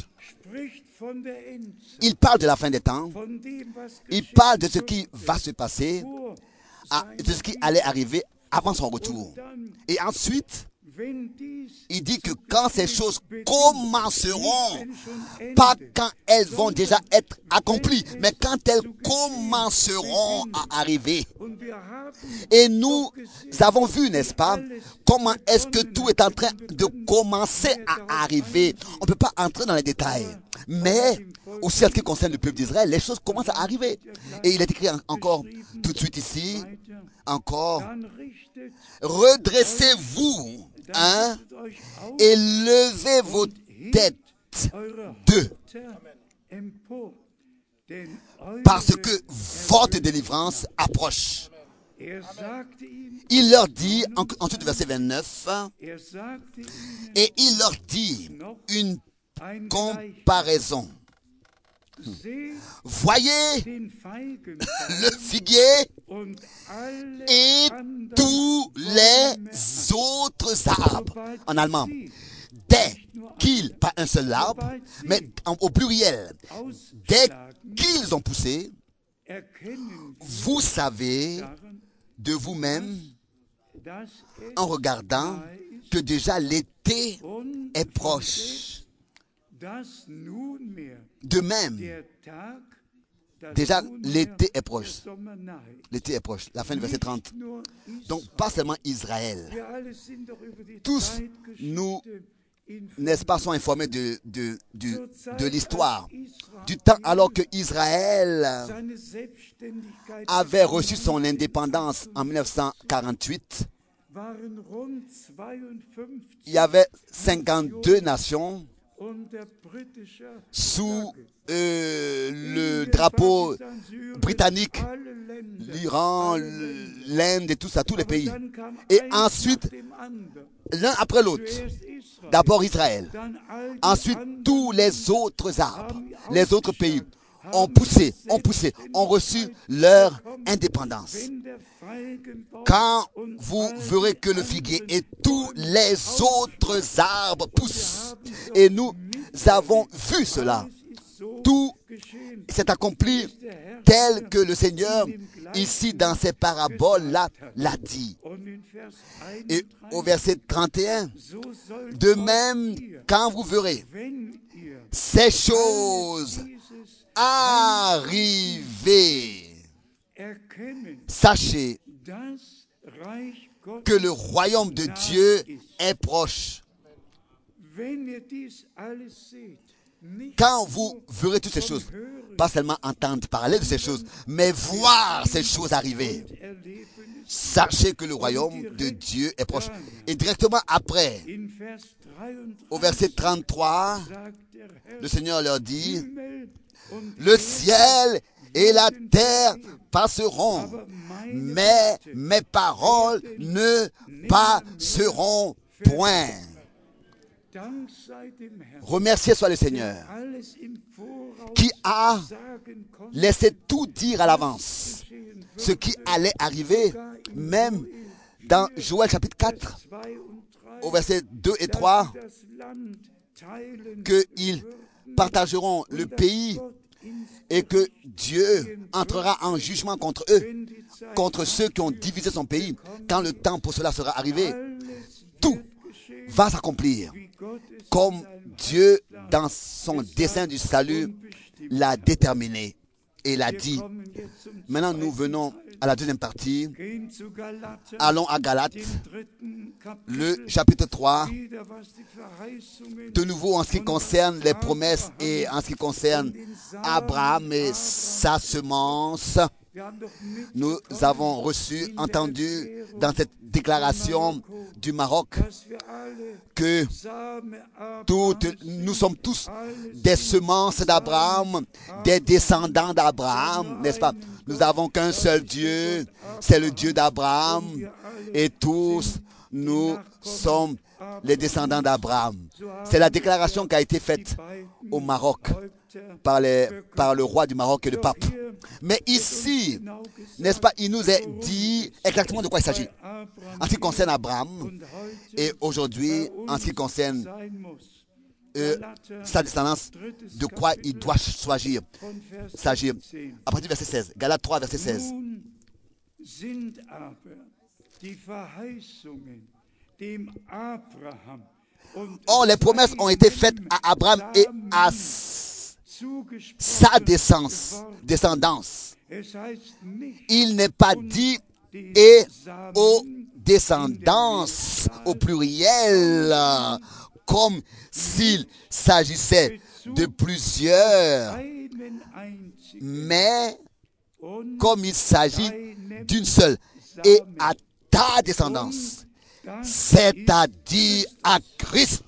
Il parle de la fin des temps, il parle de ce qui va se passer, de ce qui allait arriver avant son retour. Et ensuite, il dit que quand ces choses commenceront, pas quand elles vont déjà être accomplies, mais quand elles commenceront à arriver. Et nous avons vu, n'est-ce pas, comment est-ce que tout est en train de commencer à arriver. On ne peut pas entrer dans les détails. Mais, aussi en ce qui concerne le peuple d'Israël, les choses commencent à arriver. Et il est écrit encore tout de suite ici, encore, redressez-vous, hein, et levez vos têtes deux, parce que votre délivrance approche. Il leur dit, ensuite verset vingt-neuf, et il leur dit une comparaison. Voyez le figuier et tous les autres arbres. En allemand, dès qu'ils, pas un seul arbre, mais en, au pluriel, dès qu'ils ont poussé, vous savez de vous-même, en regardant, que déjà l'été est proche. De même, déjà l'été est proche. L'été est proche. La fin du verset trente. Donc, pas seulement Israël. Tous nous, n'est-ce pas, sont informés de, de, de, de l'histoire. Du temps alors que Israël avait reçu son indépendance en mille neuf cent quarante-huit. Il y avait cinquante-deux nations sous euh, le drapeau britannique, l'Iran, l'Inde et tout ça, tous les pays. Et ensuite, l'un après l'autre, d'abord Israël, ensuite tous les autres arbres, les autres pays ont poussé, ont poussé, ont reçu leur indépendance. Quand vous verrez que le figuier et tous les autres arbres poussent, et nous avons vu cela, tout s'est accompli tel que le Seigneur, ici dans ces paraboles-là, l'a dit. Et au verset trente et un, de même, quand vous verrez ces choses arriver, sachez que le royaume de Dieu est proche. Quand vous verrez toutes ces choses, pas seulement entendre parler de ces choses, mais voir ces choses arriver, sachez que le royaume de Dieu est proche. Et directement après, au verset trente-trois, le Seigneur leur dit, le ciel et la terre passeront, mais mes paroles ne passeront point. Remercié soit le Seigneur qui a laissé tout dire à l'avance, ce qui allait arriver, même dans Joël chapitre quatre, au verset deux et trois, qu'ils partageront le pays et que Dieu entrera en jugement contre eux, contre ceux qui ont divisé son pays. Quand le temps pour cela sera arrivé, tout va s'accomplir comme Dieu, dans son dessein du salut, l'a déterminé et l'a dit. Maintenant, nous venons à la deuxième partie. Allons à Galates, le chapitre trois. De nouveau, en ce qui concerne les promesses et en ce qui concerne Abraham et sa semence, nous avons reçu, entendu dans cette déclaration du Maroc que toutes, nous sommes tous des semences d'Abraham, des descendants d'Abraham, n'est-ce pas? Nous n'avons qu'un seul Dieu, c'est le Dieu d'Abraham, et tous nous sommes les descendants d'Abraham. C'est la déclaration qui a été faite au Maroc par, les, par le roi du Maroc et le pape. Mais ici, n'est-ce pas, il nous est dit exactement de quoi il s'agit. En ce qui concerne Abraham, et aujourd'hui, en ce qui concerne euh, sa descendance, de quoi il doit s'agir. S'agir. À partir du verset seize. Galates trois, verset seize. Or, les promesses ont été faites à Abraham et à sa descendance. descendance. Il n'est pas dit et aux descendances au pluriel, comme s'il s'agissait de plusieurs, mais comme il s'agit d'une seule, et à ta descendance, c'est-à-dire à Christ.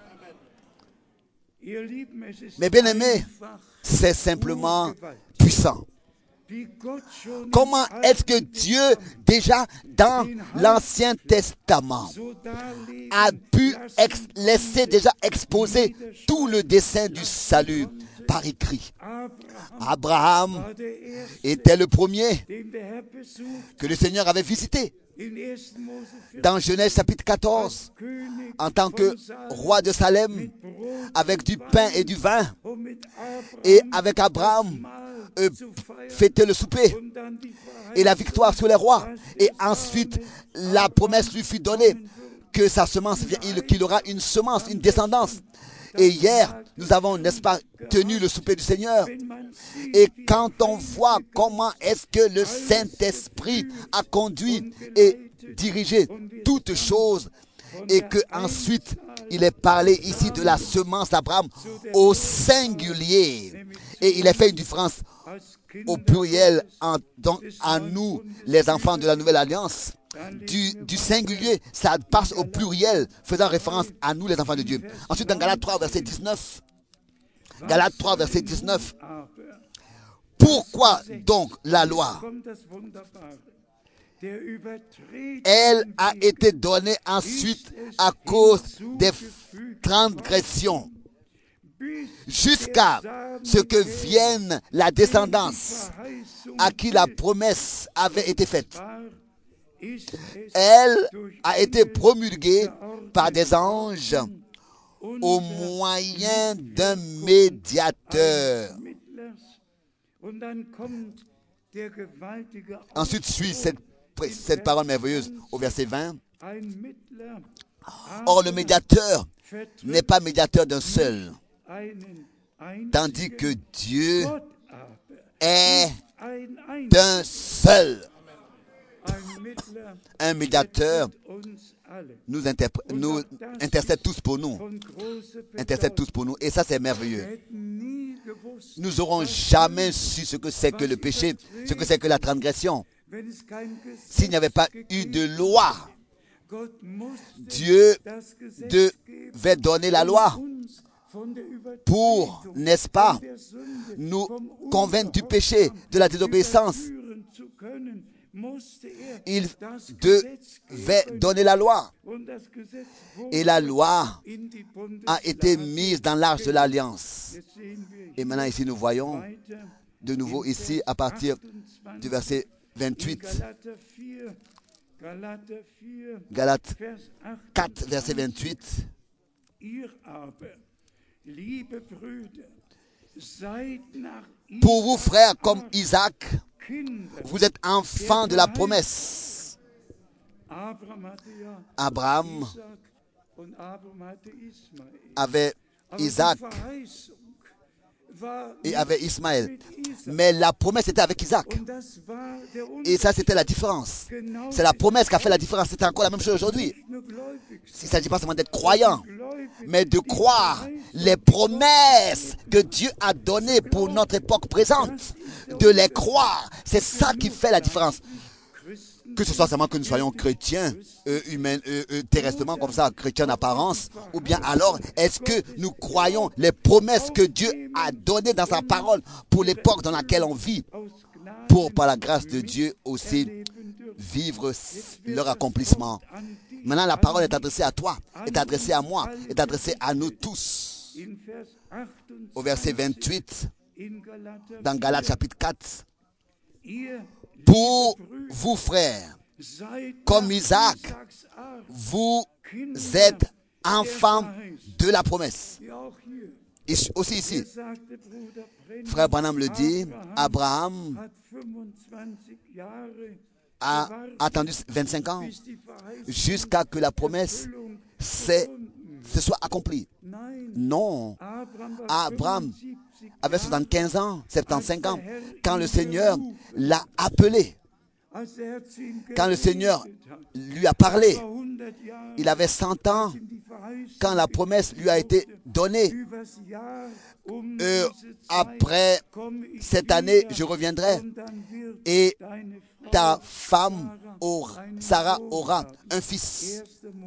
Mais bien aimés, c'est simplement puissant. Comment est-ce que Dieu, déjà dans l'Ancien Testament, a pu ex- laisser déjà exposer tout le dessein du salut par écrit? Abraham était le premier que le Seigneur avait visité. Dans Genèse chapitre quatorze, en tant que roi de Salem, avec du pain et du vin, et avec Abraham, euh, fêter le souper, et la victoire sur les rois. Et ensuite, la promesse lui fut donnée que sa semence, qu'il aura une semence, une descendance. Et hier, nous avons, n'est-ce pas, tenu le souper du Seigneur. Et quand on voit comment est-ce que le Saint-Esprit a conduit et dirigé toutes choses, et que ensuite il est parlé ici de la semence d'Abraham au singulier, et il a fait une différence au pluriel en, donc, en nous, les enfants de la Nouvelle Alliance. du, du singulier, ça passe au pluriel, faisant référence à nous les enfants de Dieu. Ensuite, dans Galates trois, verset dix-neuf, Galates trois, verset dix-neuf, pourquoi donc la loi? Elle a été donnée ensuite à cause des transgressions, jusqu'à ce que vienne la descendance à qui la promesse avait été faite. Elle a été promulguée par des anges au moyen d'un médiateur. Ensuite suit cette, cette parole merveilleuse au verset vingt. Or, le médiateur n'est pas médiateur d'un seul, tandis que Dieu est d'un seul. Un médiateur nous, nous intercède tous pour nous. Intercède tous pour nous. Et ça, c'est merveilleux. Nous n'aurons jamais su ce que c'est que le péché, ce que c'est que la transgression. S'il n'y avait pas eu de loi, Dieu devait donner la loi pour, n'est-ce pas, nous convaincre du péché, de la désobéissance. Il devait donner la loi. Et la loi a été mise dans l'arche de l'alliance. Et maintenant ici nous voyons de nouveau ici à partir du verset vingt-huit. Galates quatre, verset vingt-huit. Pour vous, frères, comme Isaac, vous êtes enfants de la promesse. Abraham avait Isaac et avait Ismaël. Mais la promesse était avec Isaac. Et ça, c'était la différence. C'est la promesse qui a fait la différence. C'est encore la même chose aujourd'hui. Il ne s'agit pas seulement d'être croyant, mais de croire les promesses que Dieu a données pour notre époque présente. De les croire. C'est ça qui fait la différence. Que ce soit seulement que nous soyons chrétiens, euh, humains, euh, euh, terrestrement comme ça, chrétiens d'apparence, ou bien alors, est-ce que nous croyons les promesses que Dieu a données dans sa parole pour l'époque dans laquelle on vit, pour, par la grâce de Dieu, aussi vivre leur accomplissement. Maintenant, la parole est adressée à toi, est adressée à moi, est adressée à nous tous. Au verset vingt-huit, dans Galates chapitre quatre, pour vous, frères, comme Isaac, vous êtes enfants de la promesse. Et aussi ici, frère Branham le dit, Abraham a attendu vingt-cinq ans jusqu'à ce que la promesse se soit accomplie. Non, Abraham avait soixante-quinze ans, soixante-quinze ans, quand le Seigneur l'a appelé. Quand le Seigneur lui a parlé, il avait cent ans quand la promesse lui a été donnée. Euh, après cette année, je reviendrai et ta femme, aura, Sarah, aura un fils.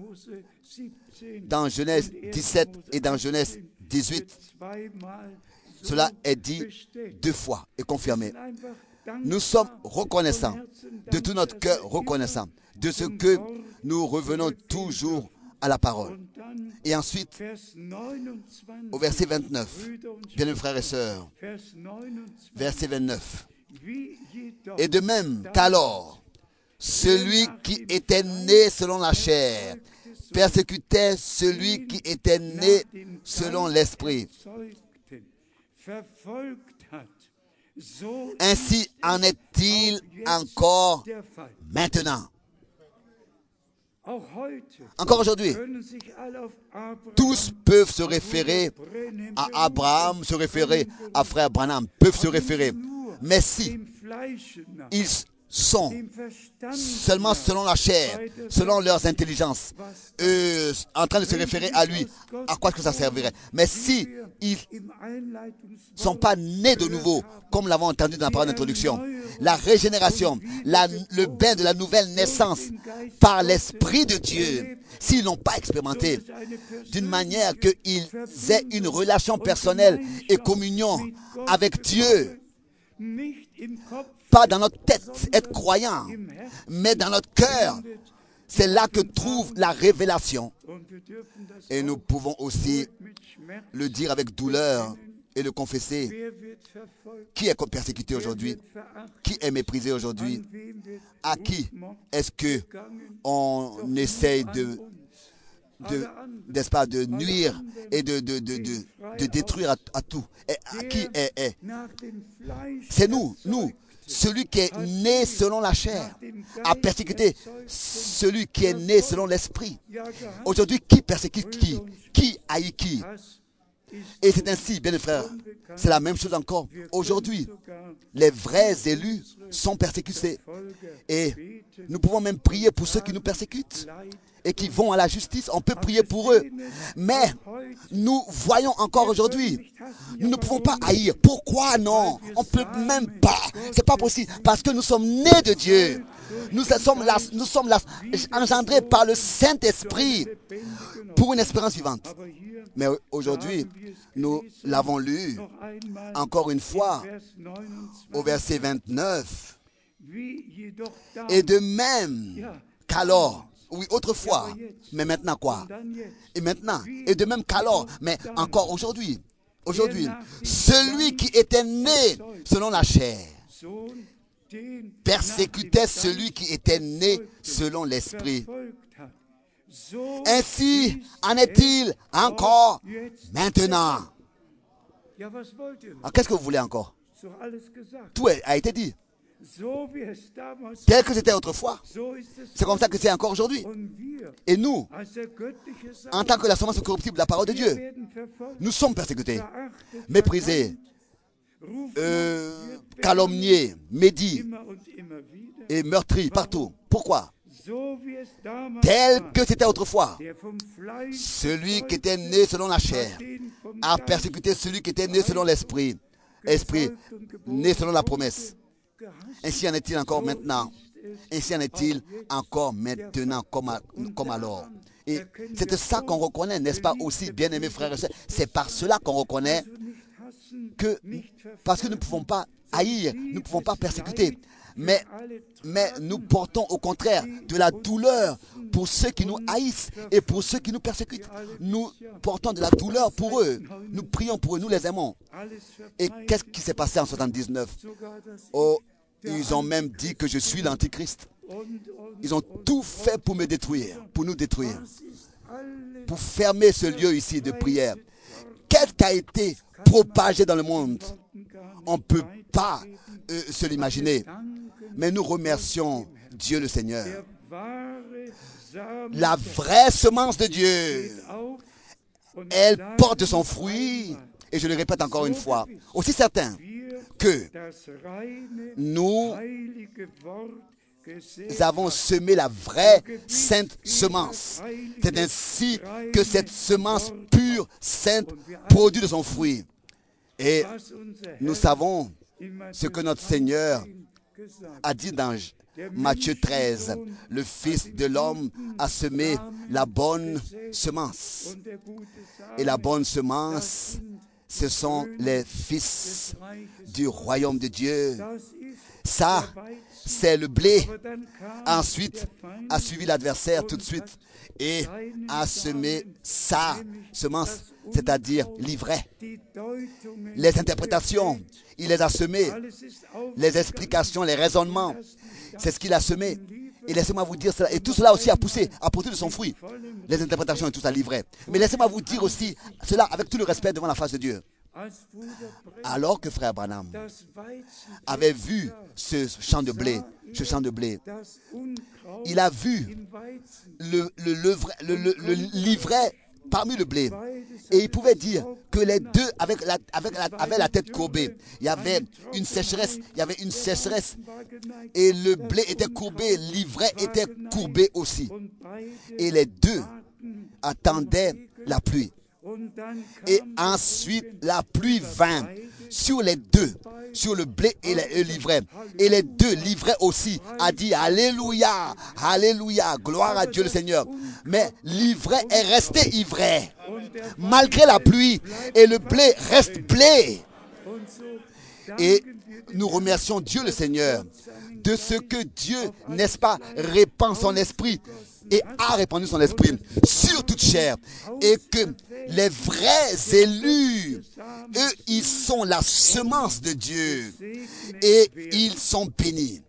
Dans Genèse dix-sept et dans Genèse dix-huit, cela est dit deux fois et confirmé. Nous sommes reconnaissants, de tout notre cœur reconnaissants, de ce que nous revenons toujours à la parole. Et ensuite, au verset vingt-neuf, bien frères et sœurs, verset vingt-neuf. Et de même qu'alors, celui qui était né selon la chair persécutait celui qui était né selon l'esprit. Ainsi en est-il encore maintenant. Encore aujourd'hui, tous peuvent se référer à Abraham, se référer à frère Branham, peuvent se référer. Mais si ils sont seulement selon la chair, selon leurs intelligences, euh, en train de se référer à lui, à quoi est-ce que ça servirait? Mais si ils ne sont pas nés de nouveau, comme nous l'avons entendu dans la parole d'introduction, la régénération, la, le bain de la nouvelle naissance par l'Esprit de Dieu, s'ils n'ont pas expérimenté d'une manière qu'ils aient une relation personnelle et communion avec Dieu, pas dans notre tête, être croyant, mais dans notre cœur. C'est là que trouve la révélation. Et nous pouvons aussi le dire avec douleur et le confesser. Qui est persécuté aujourd'hui? Qui est méprisé aujourd'hui? À qui est-ce que on essaye de, de, n'est-ce pas, de nuire et de, de, de, de, de détruire à, à tout? Et à qui est, est? C'est nous, nous. Celui qui est né selon la chair a persécuté celui qui est né selon l'esprit. Aujourd'hui, qui persécute qui? Qui haït qui? Et c'est ainsi, bien les frères, c'est la même chose encore. Aujourd'hui, les vrais élus sont persécutés. Et nous pouvons même prier pour ceux qui nous persécutent et qui vont à la justice. On peut prier pour eux. Mais nous voyons encore aujourd'hui, nous ne pouvons pas haïr. Pourquoi non? On ne peut même pas. C'est pas possible. Parce que nous sommes nés de Dieu. Nous sommes là, nous sommes là, engendrés par le Saint-Esprit pour une espérance vivante. Mais aujourd'hui, nous l'avons lu encore une fois au verset vingt-neuf. Et de même qu'alors, oui, autrefois, mais maintenant quoi? Et maintenant, et de même qu'alors, mais encore aujourd'hui, aujourd'hui, celui qui était né selon la chair persécutait celui qui était né selon l'esprit. Ainsi en est-il encore maintenant. Alors, qu'est-ce que vous voulez encore? Tout a été dit. Tel que c'était autrefois, c'est comme ça que c'est encore aujourd'hui. Et nous, en tant que la semence corruptible de la parole de Dieu, nous sommes persécutés, méprisés, euh, calomniés, médits et meurtris partout. Pourquoi? Tel que c'était autrefois, celui qui était né selon la chair a persécuté celui qui était né selon l'esprit. Esprit, né selon la promesse. Ainsi en est-il encore maintenant. Ainsi en est-il encore maintenant comme, à, comme alors. Et c'est ça qu'on reconnaît, n'est-ce pas aussi, bien-aimés frères et sœurs? C'est par cela qu'on reconnaît que, parce que nous ne pouvons pas haïr, nous ne pouvons pas persécuter. Mais, mais nous portons au contraire de la douleur pour ceux qui nous haïssent et pour ceux qui nous persécutent. Nous portons de la douleur pour eux. Nous prions pour eux, nous les aimons. Et qu'est-ce qui s'est passé en soixante-dix-neuf? Oh, ils ont même dit que je suis l'antichrist. Ils ont tout fait pour me détruire, pour nous détruire, pour fermer ce lieu ici de prière. Qu'est-ce qui a été propagé dans le monde? On ne peut pas euh, se l'imaginer. Mais nous remercions Dieu le Seigneur. La vraie semence de Dieu, elle porte son fruit, et je le répète encore une fois, aussi certain que nous avons semé la vraie sainte semence. C'est ainsi que cette semence pure, sainte, produit de son fruit. Et nous savons ce que notre Seigneur a dit dans Matthieu treize, le Fils de l'homme a semé la bonne semence. Et la bonne semence, ce sont les fils du royaume de Dieu. Ça, c'est le blé. Ensuite, a suivi l'adversaire tout de suite et a semé sa semence, c'est-à-dire l'ivraie. Les interprétations, il les a semées. Les explications, les raisonnements, c'est ce qu'il a semé. Et laissez-moi vous dire cela. Et tout cela aussi a poussé, a porté de son fruit. Les interprétations et tout ça l'ivraie. Mais laissez-moi vous dire aussi cela avec tout le respect devant la face de Dieu. Alors que frère Branham avait vu ce champ de blé, ce champ de blé, il a vu le, le, le, le, le, le livret parmi le blé. Et il pouvait dire que les deux avec la, avec la, avaient la tête courbée. Il y avait une sécheresse, il y avait une sécheresse et le blé était courbé, l'ivraie était courbé aussi. Et les deux attendaient la pluie. Et ensuite, la pluie vint sur les deux, sur le blé et l'ivraie. Et les deux, l'ivraie aussi, a dit Alléluia, Alléluia, gloire à Dieu le Seigneur. Mais l'ivraie est resté ivraie, malgré la pluie. Et le blé reste blé. Et nous remercions Dieu le Seigneur de ce que Dieu, n'est-ce pas, répand son esprit et a répandu son esprit sur toute chair. Et que les vrais élus, eux, ils sont la semence de Dieu. Et ils sont bénis.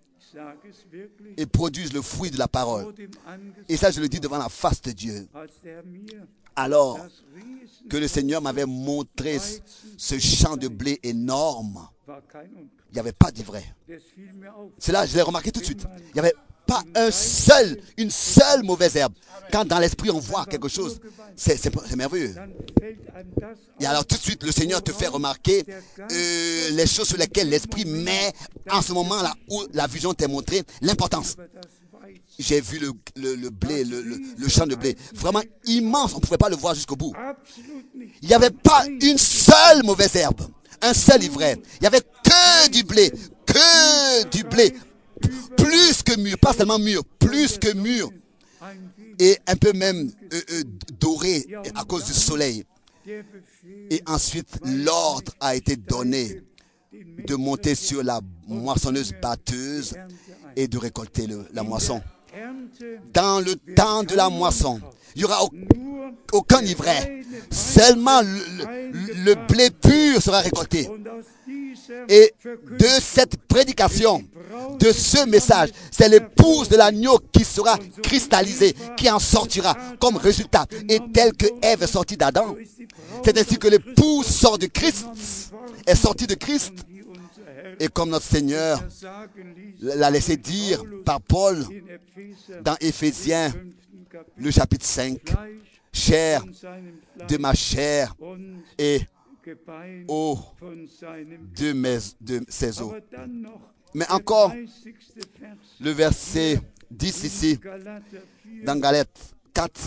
Et produisent le fruit de la parole. Et ça, je le dis devant la face de Dieu. Alors que le Seigneur m'avait montré ce champ de blé énorme, il n'y avait pas d'ivraie. C'est là, je l'ai remarqué tout de suite. Il n'y avait pas un seul, une seule mauvaise herbe. Quand dans l'esprit on voit quelque chose, c'est, c'est, c'est merveilleux. Et alors tout de suite, le Seigneur te fait remarquer euh, les choses sur lesquelles l'esprit met en ce moment là où la vision t'est montrée, l'importance. J'ai vu le, le, le blé, le, le, le champ de blé, vraiment immense, on ne pouvait pas le voir jusqu'au bout. Il n'y avait pas une seule mauvaise herbe, un seul ivraie. Il n'y avait que du blé, que du blé, plus que mûr, pas seulement mûr, plus que mûr, et un peu même euh, euh, doré à cause du soleil. Et ensuite, l'ordre a été donné de monter sur la moissonneuse batteuse et de récolter le, la moisson. Dans le temps de la moisson, il n'y aura aucun ivraie. Seulement le, le, le blé pur sera récolté. Et de cette prédication, de ce message, c'est l'épouse de l'agneau qui sera cristallisée, qui en sortira comme résultat. Et tel que Ève est sortie d'Adam, c'est ainsi que l'épouse sort de Christ, est sortie de Christ. Et comme notre Seigneur l'a laissé dire par Paul dans Éphésiens, le chapitre cinq, chair de ma chair et eau de, mes, de ses eaux. Mais encore, le verset dix ici, dans Galates quatre,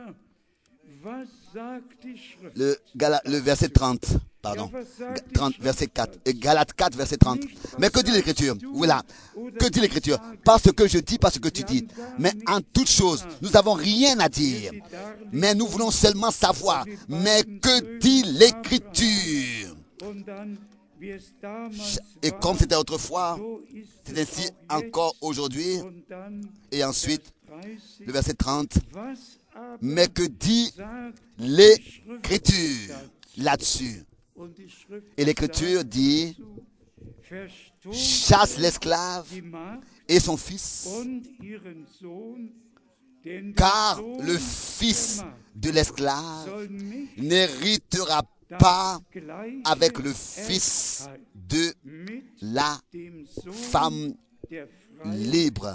le, le verset trente, pardon, trente, verset quatre, et Galates quatre, verset trente. Mais que dit l'Écriture? Oui, là, que dit l'Écriture? Pas ce que je dis, pas ce que tu dis. Mais en toute chose, nous n'avons rien à dire. Mais nous voulons seulement savoir. Mais que dit l'Écriture? Et comme c'était autrefois, c'est ainsi encore aujourd'hui. Et ensuite, le verset trente. Mais que dit l'Écriture là-dessus? Et l'Écriture dit, chasse l'esclave et son fils, car le fils de l'esclave n'héritera pas avec le fils de la femme libre.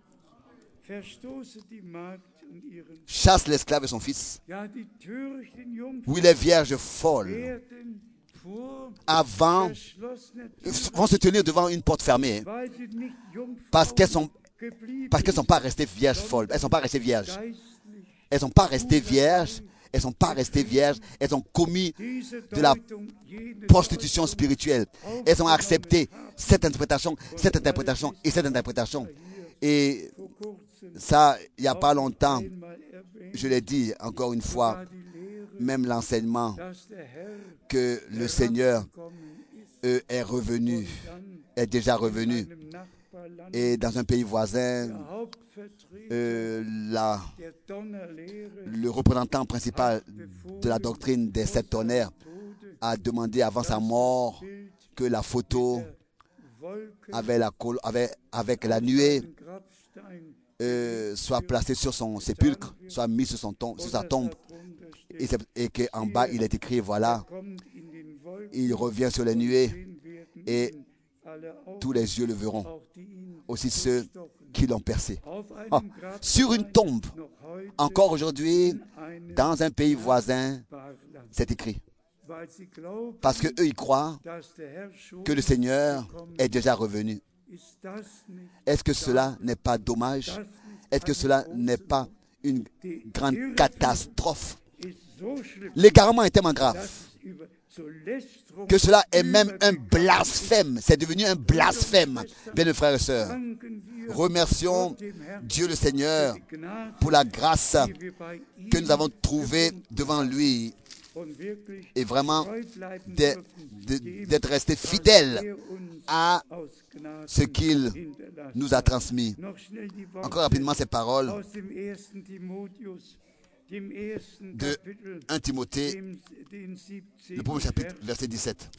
Chasse l'esclave et son fils. Oui, les vierges folles, avant, vont se tenir devant une porte fermée, parce qu'elles sont, parce qu'elles sont pas restées vierges folles. Elles sont pas restées vierges. Elles sont pas restées vierges. Elles sont pas restées vierges. Elles ont commis de la prostitution spirituelle. Elles ont accepté cette interprétation, cette interprétation et cette interprétation. Et ça, il n'y a pas longtemps, je l'ai dit encore une fois, même l'enseignement que le Seigneur euh, est revenu, est déjà revenu. Et dans un pays voisin, euh, la, le représentant principal de la doctrine des sept tonnerres a demandé avant sa mort que la photo avec la, avec, avec la nuée euh, soit placée sur son sépulcre, soit mise sur, son tombe, sur sa tombe, et, et qu'en bas il est écrit, voilà, il revient sur les nuées et tous les yeux le verront, aussi ceux qui l'ont percé. Oh, sur une tombe, encore aujourd'hui, dans un pays voisin, c'est écrit. Parce qu'eux, ils croient que le Seigneur est déjà revenu. Est-ce que cela n'est pas dommage? Est-ce que cela n'est pas une grande catastrophe? L'égarement est tellement grave que cela est même un blasphème. C'est devenu un blasphème. Bien, frères et sœurs, remercions Dieu le Seigneur pour la grâce que nous avons trouvée devant lui et vraiment d'être restés fidèles à ce qu'il nous a transmis. Encore rapidement ces paroles de un Timothée, le premier chapitre, verset dix-sept.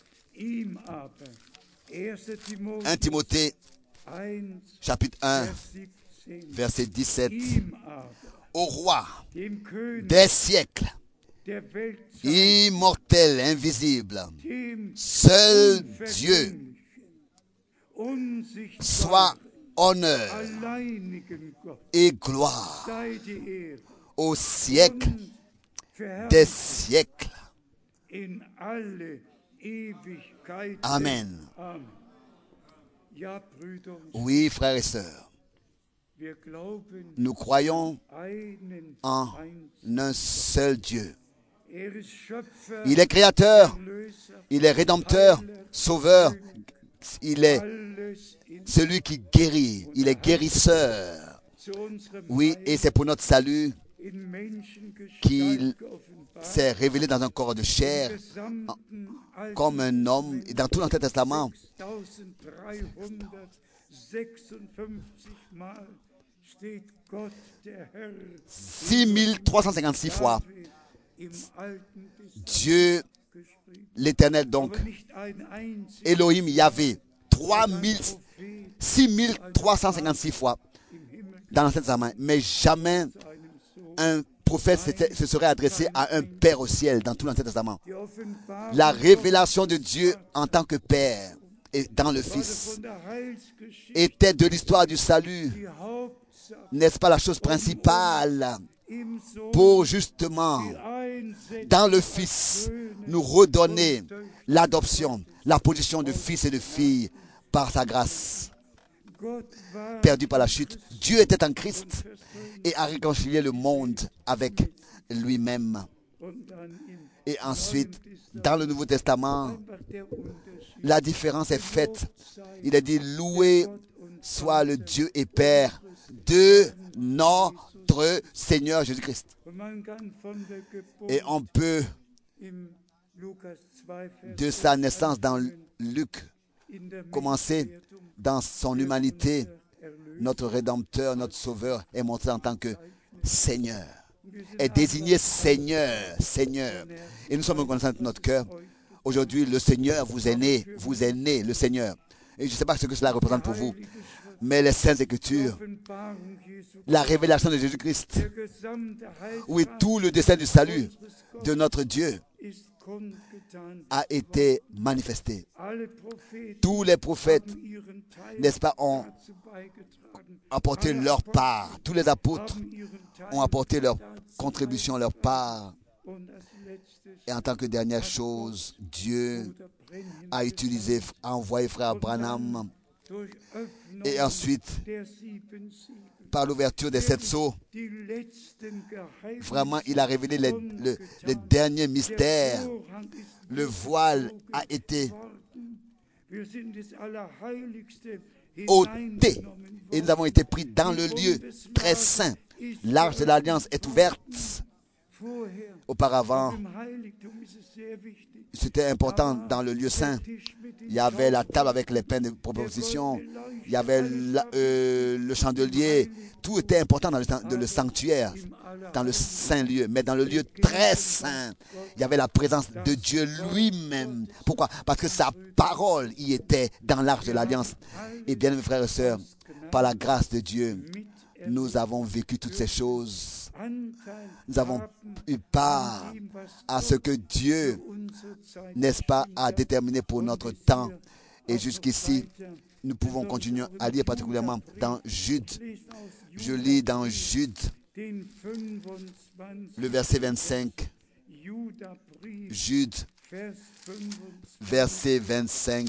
un Timothée, chapitre un, verset dix-sept. Au roi des siècles, immortel, invisible, seul Dieu, soit honneur et gloire au siècle des siècles. Amen. Oui, frères et sœurs, nous croyons en un seul Dieu. Il est créateur, il est rédempteur, sauveur, il est celui qui guérit, il est guérisseur. Oui, et c'est pour notre salut qu'il s'est révélé dans un corps de chair, comme un homme. Et dans tout l'Ancien Testament, six mille trois cent cinquante-six fois, Dieu, l'Éternel, donc, Elohim, Yahvé, six mille trois cent cinquante-six fois dans l'Ancien Testament, mais jamais un prophète se serait adressé à un Père au ciel dans tout l'Ancien Testament. La révélation de Dieu en tant que Père et dans le Fils était de l'histoire du salut, n'est-ce pas la chose principale, pour justement, dans le Fils, nous redonner l'adoption, la position de fils et de fille par sa grâce. Perdu par la chute, Dieu était en Christ et a réconcilié le monde avec lui-même. Et ensuite, dans le Nouveau Testament, la différence est faite. Il est dit, loué soit le Dieu et Père de notre Seigneur Jésus-Christ. Et on peut, de sa naissance dans Luc, commencer dans son humanité. Notre Rédempteur, notre Sauveur est montré en tant que Seigneur, est désigné Seigneur, Seigneur. Et nous sommes reconnaissants de notre cœur. Aujourd'hui, le Seigneur vous est né, vous est né, le Seigneur. Et je ne sais pas ce que cela représente pour vous, mais les Saintes Écritures, la révélation de Jésus-Christ, oui, tout le dessein du salut de notre Dieu a été manifesté. Tous les prophètes, n'est-ce pas, ont apporté leur part. Tous les apôtres ont apporté leur contribution, leur part. Et en tant que dernière chose, Dieu a utilisé, a envoyé frère Branham. Et ensuite, par l'ouverture des sept sceaux, vraiment, il a révélé les, les, les derniers mystères. Le voile a été ôté et nous avons été pris dans le lieu très saint. L'arche de l'Alliance est ouverte. Auparavant, c'était important dans le lieu saint. Il y avait la table avec les pains de proposition, il y avait la, euh, le chandelier. Tout était important dans le, dans le sanctuaire, dans le saint lieu. Mais dans le lieu très saint, il y avait la présence de Dieu lui-même. Pourquoi? Parce que sa parole y était dans l'arche de l'Alliance. Et bien, mes frères et sœurs, par la grâce de Dieu, nous avons vécu toutes ces choses. Nous avons eu part à ce que Dieu, n'est-ce pas, a déterminé pour notre temps. Et jusqu'ici, nous pouvons continuer à lire particulièrement dans Jude. Je lis dans Jude, le verset vingt-cinq. Jude, verset vingt-cinq.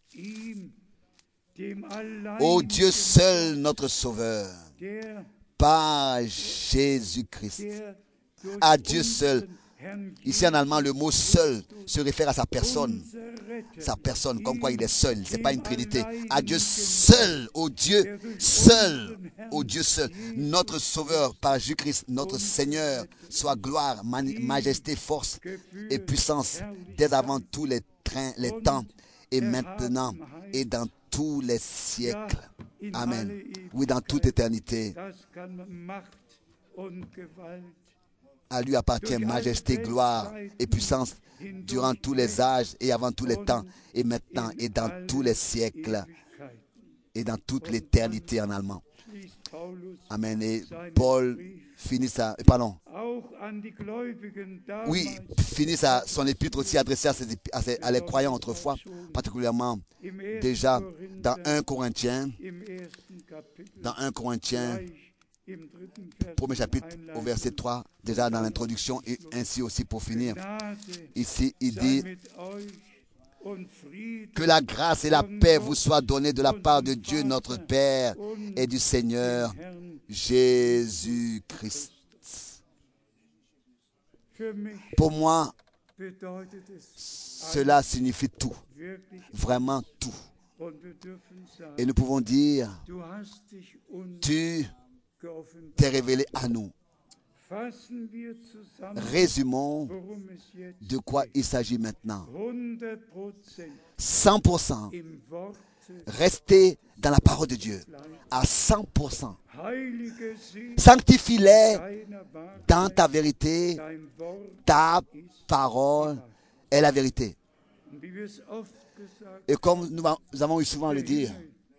Ô Dieu seul notre Sauveur, par Jésus-Christ. À Dieu seul. Ici en allemand, le mot seul se réfère à sa personne. Sa personne, comme quoi il est seul. Ce n'est pas une trinité. À Dieu seul, au Dieu seul, au Dieu seul. Notre Sauveur, par Jésus-Christ, notre Seigneur, soit gloire, majesté, force et puissance dès avant tous les, trains, les temps et maintenant et dans tous les siècles. Amen. Oui, dans toute éternité. À lui appartient majesté, gloire et puissance durant tous les âges et avant tous les temps et maintenant et dans tous les siècles et dans toute l'éternité en allemand. Amen. Et Paul finit sa... Pardon. Oui, finit sa, son épître aussi adressée à, ses, à, ses, à les croyants autrefois, particulièrement déjà dans un Corinthiens, dans un Corinthiens, premier chapitre au verset trois, déjà dans l'introduction et ainsi aussi pour finir. Ici, il dit que la grâce et la paix vous soient données de la part de Dieu notre Père et du Seigneur Jésus-Christ. Pour moi, cela signifie tout, vraiment tout. Et nous pouvons dire, tu t'es révélé à nous. Résumons de quoi il s'agit maintenant. cent pour cent. Restez dans la parole de Dieu. À cent pour cent. Sanctifie-les dans ta vérité. Ta parole est la vérité. Et comme nous avons eu souvent à le dire,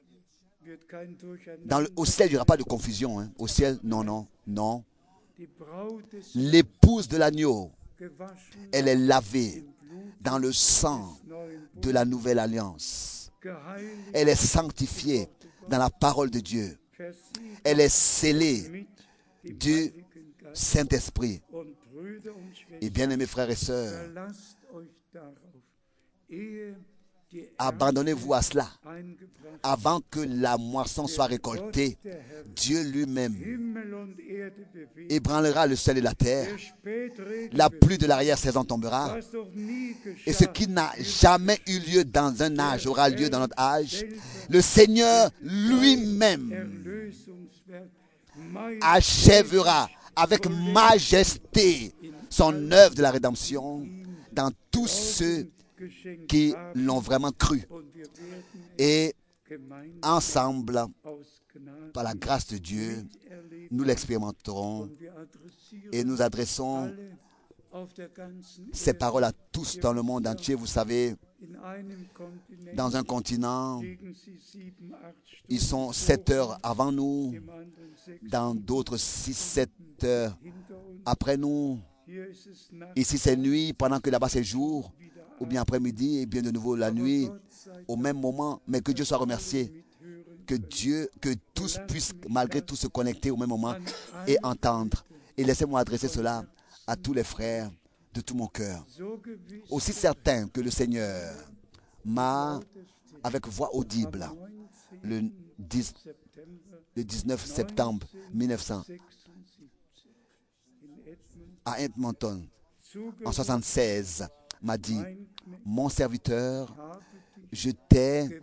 dans le, au ciel, il n'y aura pas de confusion. Hein. Au ciel, non, non, non. L'épouse de l'agneau, elle est lavée dans le sang de la nouvelle alliance. Elle est sanctifiée dans la parole de Dieu. Elle est scellée du Saint-Esprit. Et bien aimés frères et sœurs, abandonnez-vous à cela. Avant que la moisson soit récoltée, Dieu lui-même ébranlera le ciel et la terre. La pluie de l'arrière-saison tombera. Et ce qui n'a jamais eu lieu dans un âge aura lieu dans notre âge. Le Seigneur lui-même achèvera avec majesté son œuvre de la rédemption dans tous ceux qui l'ont vraiment cru. Et ensemble, par la grâce de Dieu, nous l'expérimenterons et nous adressons ces paroles à tous dans le monde entier. Vous savez, dans un continent, ils sont sept heures avant nous, dans d'autres six, sept heures après nous. Ici c'est nuit, pendant que là-bas c'est jour, ou bien après-midi, et bien de nouveau la nuit, au même moment, mais que Dieu soit remercié. Que Dieu, que tous puissent malgré tout se connecter au même moment et entendre. Et laissez-moi adresser cela à tous les frères de tout mon cœur. Aussi certain que le Seigneur m'a, avec voix audible, le, dix, le dix-neuf septembre mille neuf cents, à Edmonton, en soixante-seize, m'a dit, mon serviteur, je t'ai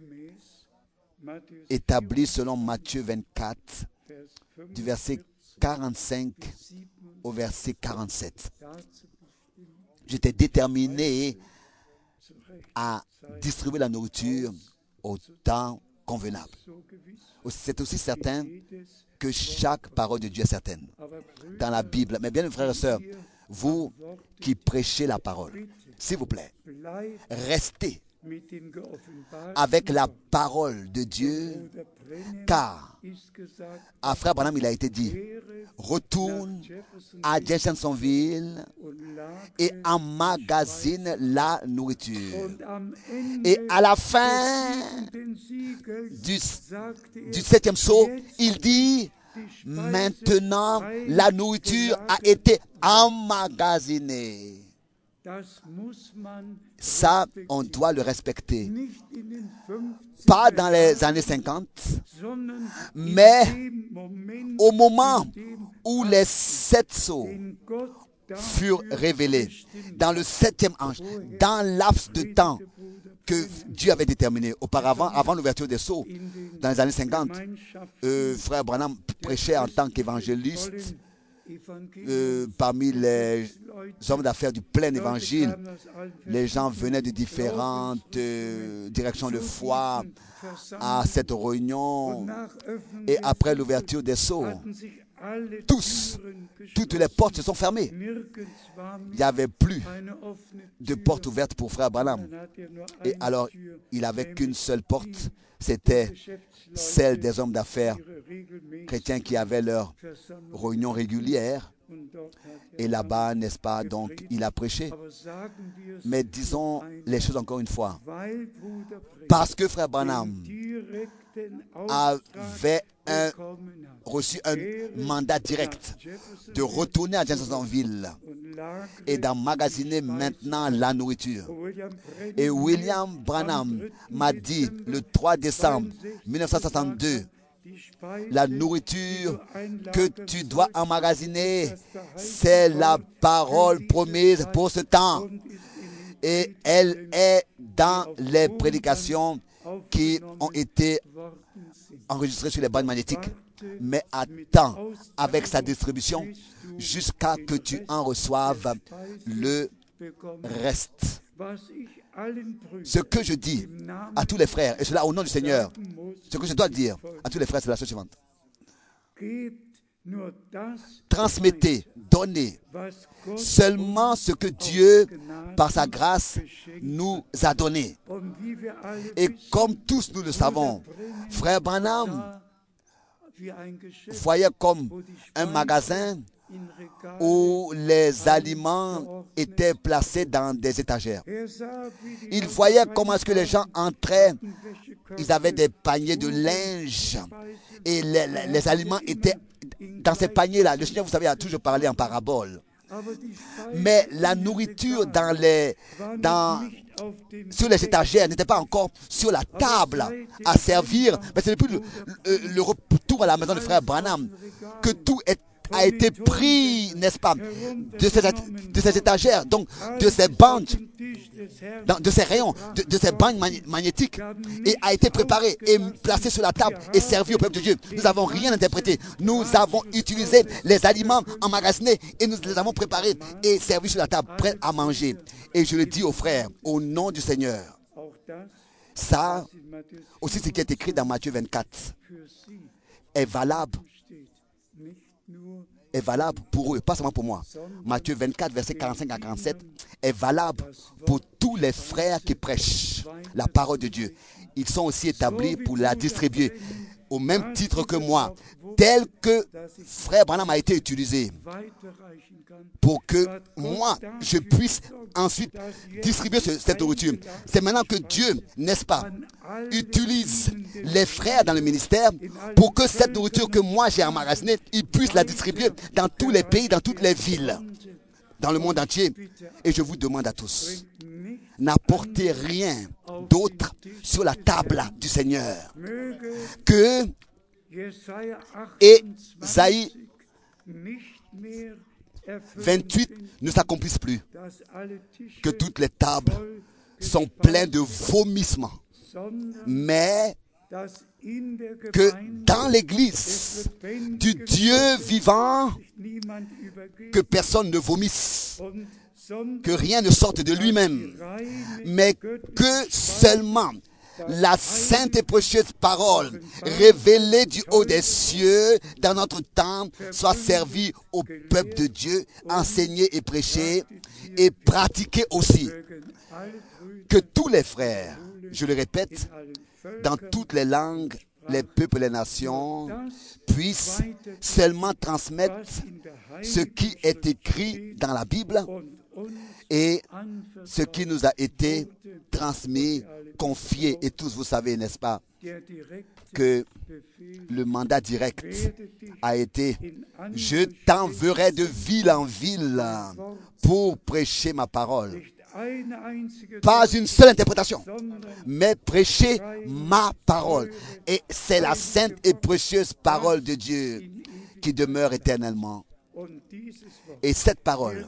établi selon Matthieu vingt-quatre, du verset quarante-cinq au verset quarante-sept. Je t'ai déterminé à distribuer la nourriture au temps convenable. C'est aussi certain que chaque parole de Dieu est certaine dans la Bible. Mais bien, frères et sœurs, vous qui prêchez la parole, s'il vous plaît, restez avec la parole de Dieu, car à Frère Branham, il a été dit, retourne à Jeffersonville et emmagasine la nourriture. Et à la fin du, du septième saut, il dit, maintenant la nourriture a été emmagasinée. Ça, on doit le respecter. Pas dans les années cinquante, mais au moment où les sept sceaux furent révélés, dans le septième ange, dans laps de temps que Dieu avait déterminé. Auparavant, avant l'ouverture des sceaux, dans les années cinquante, euh, frère Branham prêchait en tant qu'évangéliste euh, parmi les hommes d'affaires du plein évangile. Les gens venaient de différentes euh, directions de foi à cette réunion. Et après l'ouverture des sceaux, tous, toutes les portes se sont fermées. Il n'y avait plus de porte ouverte pour frère Branham. Et alors, il n'avait qu'une seule porte, c'était celle des hommes d'affaires chrétiens qui avaient leur réunion régulière. Et là-bas, n'est-ce pas, donc il a prêché. Mais disons les choses encore une fois. Parce que frère Branham avait un, reçu un mandat direct de retourner à Jeffersonville et d'emmagasiner maintenant la nourriture. Et William Branham m'a dit le trois décembre mille neuf cent soixante-deux, la nourriture que tu dois emmagasiner, c'est la parole promise pour ce temps. Et elle est dans les prédications qui ont été enregistrées sur les bandes magnétiques. Mais attends avec sa distribution jusqu'à ce que tu en reçoives le reste. Ce que je dis à tous les frères, et cela au nom du Seigneur, ce que je dois dire à tous les frères, c'est la chose suivante. Transmettez, donnez seulement ce que Dieu, par sa grâce, nous a donné. Et comme tous nous le savons, frère Branham voyait comme un magasin où les aliments étaient placés dans des étagères. Il voyait comment est-ce que les gens entraient, ils avaient des paniers de linge et les, les, les aliments étaient dans ces paniers-là. Le Seigneur, vous savez, a toujours parlé en parabole. Mais la nourriture dans les, dans, sur les étagères n'était pas encore sur la table à servir. Mais c'est depuis le, le, le retour à la maison de frère Branham que tout est a été pris, n'est-ce pas, de ces, de ces étagères, donc de ces bandes, de ces rayons, de, de ces bandes magnétiques, et a été préparé et placé sur la table et servi au peuple de Dieu. Nous n'avons rien interprété. Nous avons utilisé les aliments emmagasinés et nous les avons préparés et servis sur la table, prêts à manger. Et je le dis aux frères, au nom du Seigneur, ça, aussi ce qui est écrit dans Matthieu vingt-quatre, est valable est valable pour eux, pas seulement pour moi. Matthieu vingt-quatre, versets quarante-cinq à quarante-sept, est valable pour tous les frères qui prêchent la parole de Dieu. Ils sont aussi établis pour la distribuer au même titre que moi, tel que frère Branham a été utilisé pour que moi, je puisse ensuite distribuer ce, cette nourriture. C'est maintenant que Dieu, n'est-ce pas, utilise les frères dans le ministère pour que cette nourriture que moi j'ai emmagasinée, ils puissent la distribuer dans tous les pays, dans toutes les villes, dans le monde entier. Et je vous demande à tous, n'apportez rien d'autre sur la table du Seigneur que Ésaïe vingt-huit ne s'accomplisse plus, que toutes les tables sont pleines de vomissements, mais que dans l'église du Dieu vivant, que personne ne vomisse, que rien ne sorte de lui-même, mais que seulement la sainte et précieuse parole révélée du haut des cieux dans notre temps soit servie au peuple de Dieu, enseignée et prêchée et pratiquée aussi. Que tous les frères, je le répète, dans toutes les langues, les peuples et les nations puissent seulement transmettre ce qui est écrit dans la Bible et ce qui nous a été transmis, confié. Et tous vous savez, n'est-ce pas, que le mandat direct a été « Je t'enverrai de ville en ville pour prêcher ma parole ». Pas une seule interprétation, mais prêcher ma parole. Et c'est la sainte et précieuse parole de Dieu qui demeure éternellement. Et cette parole,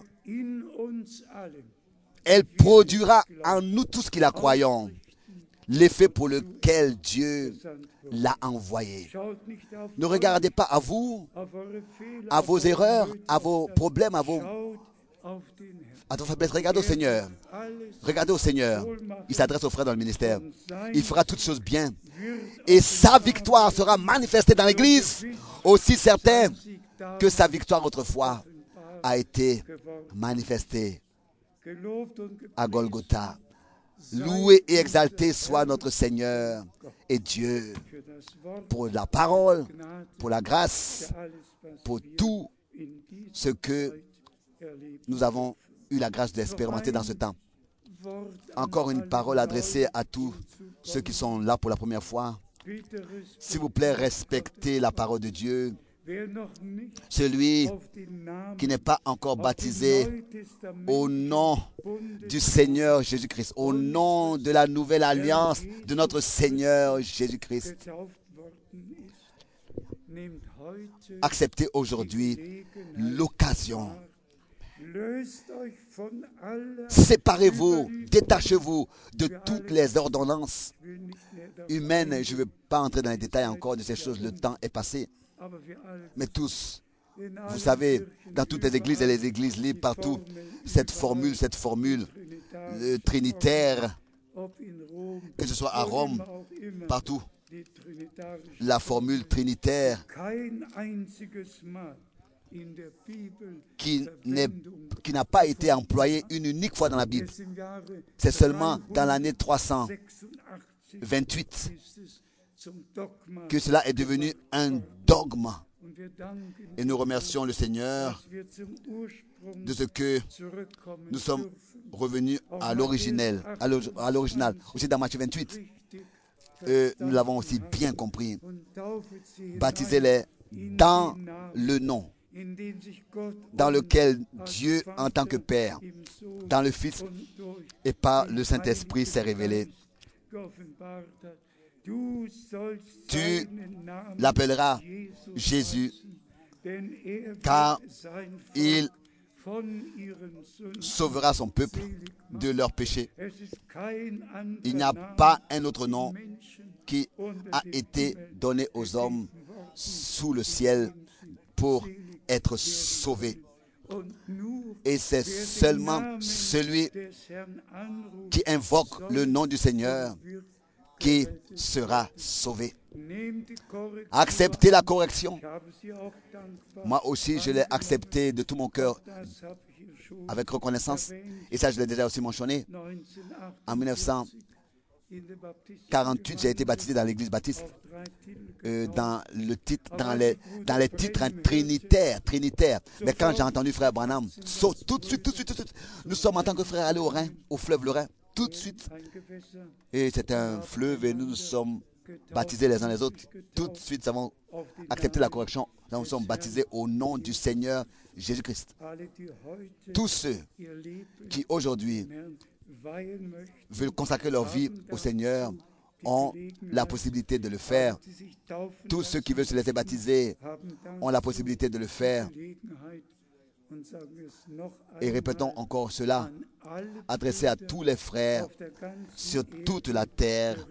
elle produira en nous tous qui la croyons l'effet pour lequel Dieu l'a envoyé. Ne regardez pas à vous, à vos erreurs, à vos problèmes, à vos, à vos faiblesses. Regardez au Seigneur. Regardez au Seigneur. Il s'adresse aux frères dans le ministère. Il fera toutes choses bien. Et sa victoire sera manifestée dans l'Église, aussi certain que sa victoire autrefois a été manifestée à Golgotha. Loué et exalté soit notre Seigneur et Dieu pour la parole, pour la grâce, pour tout ce que nous avons eu la grâce d'expérimenter dans ce temps. Encore une parole adressée à tous ceux qui sont là pour la première fois. S'il vous plaît, respectez la parole de Dieu. Celui qui n'est pas encore baptisé au nom du Seigneur Jésus-Christ, au nom de la nouvelle alliance de notre Seigneur Jésus-Christ, acceptez aujourd'hui l'occasion. Séparez-vous, détachez-vous de toutes les ordonnances humaines. Je ne veux pas entrer dans les détails encore de ces choses, le temps est passé. Mais tous, vous savez, dans toutes les églises et les églises libres, partout, cette formule, cette formule le trinitaire, que ce soit à Rome, partout, la formule trinitaire qui n'est, qui n'a pas été employée une unique fois dans la Bible. C'est seulement dans l'année trois cent vingt-huit que cela est devenu un dogme. Et nous remercions le Seigneur de ce que nous sommes revenus à l'originel, à l'original. Aussi dans Matthieu vingt-huit, euh, nous l'avons aussi bien compris. Baptisez-les dans le nom dans lequel Dieu, en tant que Père, dans le Fils et par le Saint-Esprit s'est révélé. Tu l'appelleras Jésus, car il sauvera son peuple de leurs péchés. Il n'y a pas un autre nom qui a été donné aux hommes sous le ciel pour être sauvés. Et c'est seulement celui qui invoque le nom du Seigneur qui sera sauvé. Acceptez la correction. Moi aussi, je l'ai accepté de tout mon cœur avec reconnaissance. Et ça, je l'ai déjà aussi mentionné. En mille neuf cent quarante-huit, j'ai été baptisé dans l'église baptiste. Euh, dans, le titre, dans, les, dans les titres hein, trinitaires, trinitaires. Mais quand j'ai entendu frère Branham, saute tout de suite, tout de suite, tout de suite. Nous sommes en tant que frères allés au Rhin, au fleuve le Rhin, tout de suite. Et c'est un fleuve et nous nous sommes baptisés les uns les autres. Tout de suite, nous avons accepté la correction. Nous sommes baptisés au nom du Seigneur Jésus-Christ. Tous ceux qui aujourd'hui veulent consacrer leur vie au Seigneur ont la possibilité de le faire. Tous ceux qui veulent se laisser baptiser ont la possibilité de le faire. Et répétons encore cela, adressé à tous les frères sur toute la terre,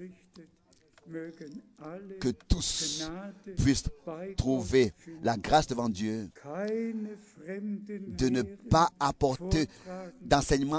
que tous puissent trouver la grâce devant Dieu de ne pas apporter d'enseignement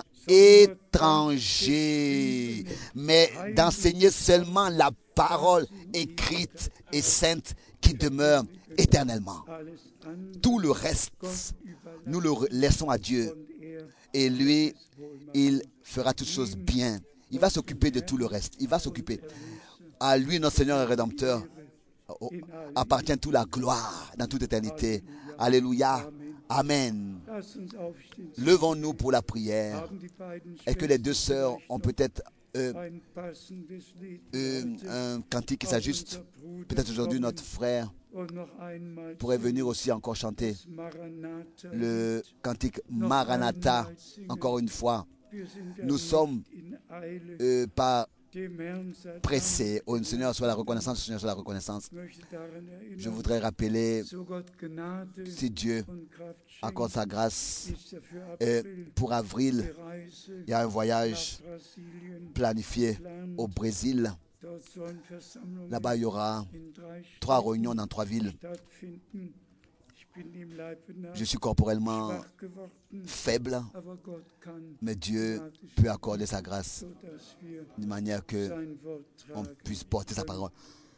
étranger, mais d'enseigner seulement la parole écrite et sainte qui demeure éternellement. Tout le reste, nous le laissons à Dieu. Et lui, il fera toutes choses bien. Il va s'occuper de tout le reste. Il va s'occuper. À lui, notre Seigneur et Rédempteur, appartient toute la gloire dans toute éternité. Alléluia, Amen. Levons-nous pour la prière. Est-ce que les deux sœurs ont peut-être euh, euh, un cantique qui s'ajuste? Peut-être aujourd'hui notre frère pourrait venir aussi encore chanter le cantique Maranatha encore une fois. Nous sommes euh, pas pressés. Au Seigneur soit la reconnaissance, au Seigneur soit la reconnaissance. Je voudrais rappeler, si Dieu accorde sa grâce, et pour avril, il y a un voyage planifié au Brésil. Là-bas, il y aura trois réunions dans trois villes. Je suis corporellement faible, mais Dieu peut accorder sa grâce de manière que on puisse porter sa parole.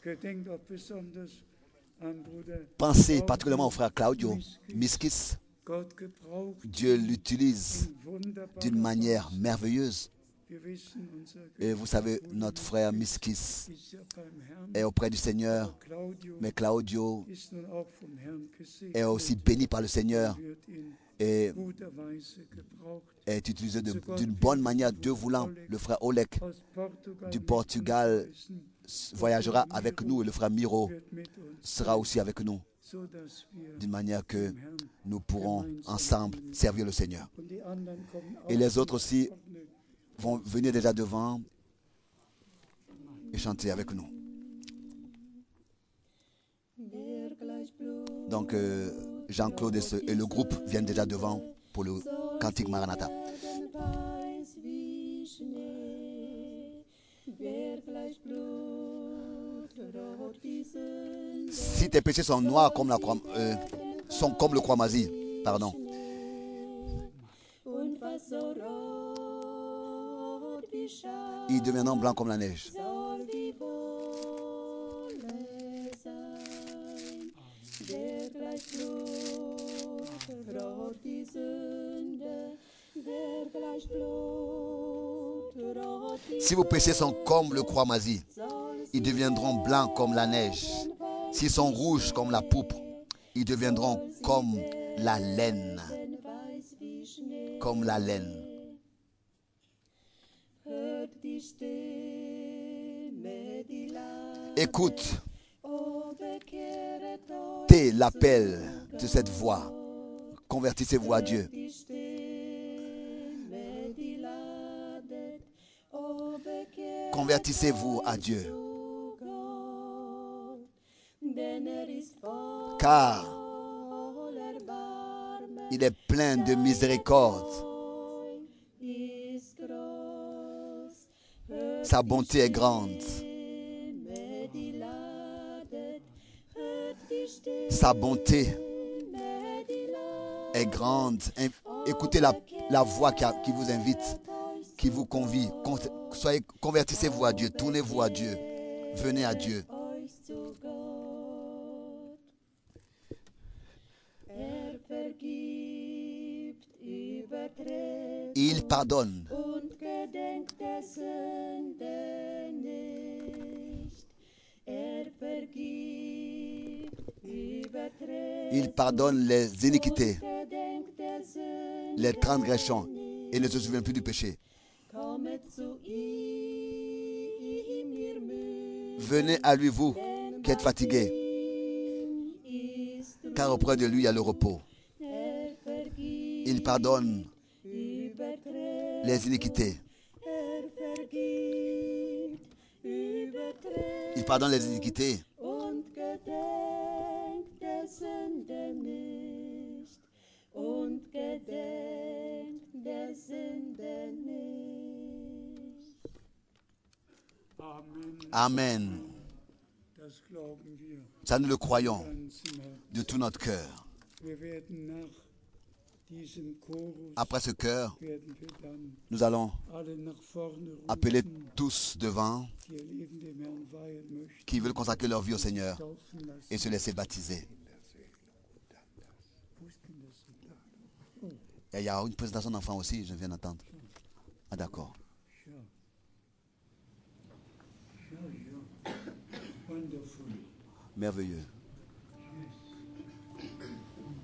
Pensez particulièrement au frère Claudio Miskis. Dieu l'utilise d'une manière merveilleuse. Et vous savez, notre frère Miskis est auprès du Seigneur, mais Claudio est aussi béni par le Seigneur et est utilisé de- d'une bonne manière. Dieu voulant, le frère Olek du Portugal voyagera avec nous et le frère Miro sera aussi avec nous, d'une manière que nous pourrons ensemble servir le Seigneur. Et les autres aussi vont venir déjà devant et chanter avec nous. Donc euh, Jean-Claude et, ce- et le groupe viennent déjà devant pour le cantique Maranatha. Si tes péchés sont noirs comme la croix, euh, sont comme le croix-masie, pardon. Ils deviendront blancs comme la neige. Si vos péchés sont comme le croix-masie, ils deviendront blancs comme la neige. S'ils sont rouges comme la pourpre, ils deviendront comme la laine. Comme la laine. Écoute, t'es l'appel de cette voix. Convertissez-vous à Dieu. Convertissez-vous à Dieu. Car il est plein de miséricorde. Sa bonté est grande. Sa bonté est grande. Écoutez la, la voix qui, a, qui vous invite, qui vous convie. Soyez, convertissez-vous à Dieu, tournez-vous à Dieu, venez à Dieu. Il pardonne. Il pardonne les iniquités, les transgressions et ne se souvient plus du péché. Venez à lui, vous qui êtes fatigués, car auprès de lui il y a le repos. Il pardonne les iniquités. Il pardonne les iniquités. Amen. Ça, nous le croyons de tout notre cœur. Après ce chœur, nous allons appeler tous devant qui veulent consacrer leur vie au Seigneur et se laisser baptiser. Et il y a une présentation d'enfants aussi, je viens d'entendre. Ah d'accord. Merveilleux.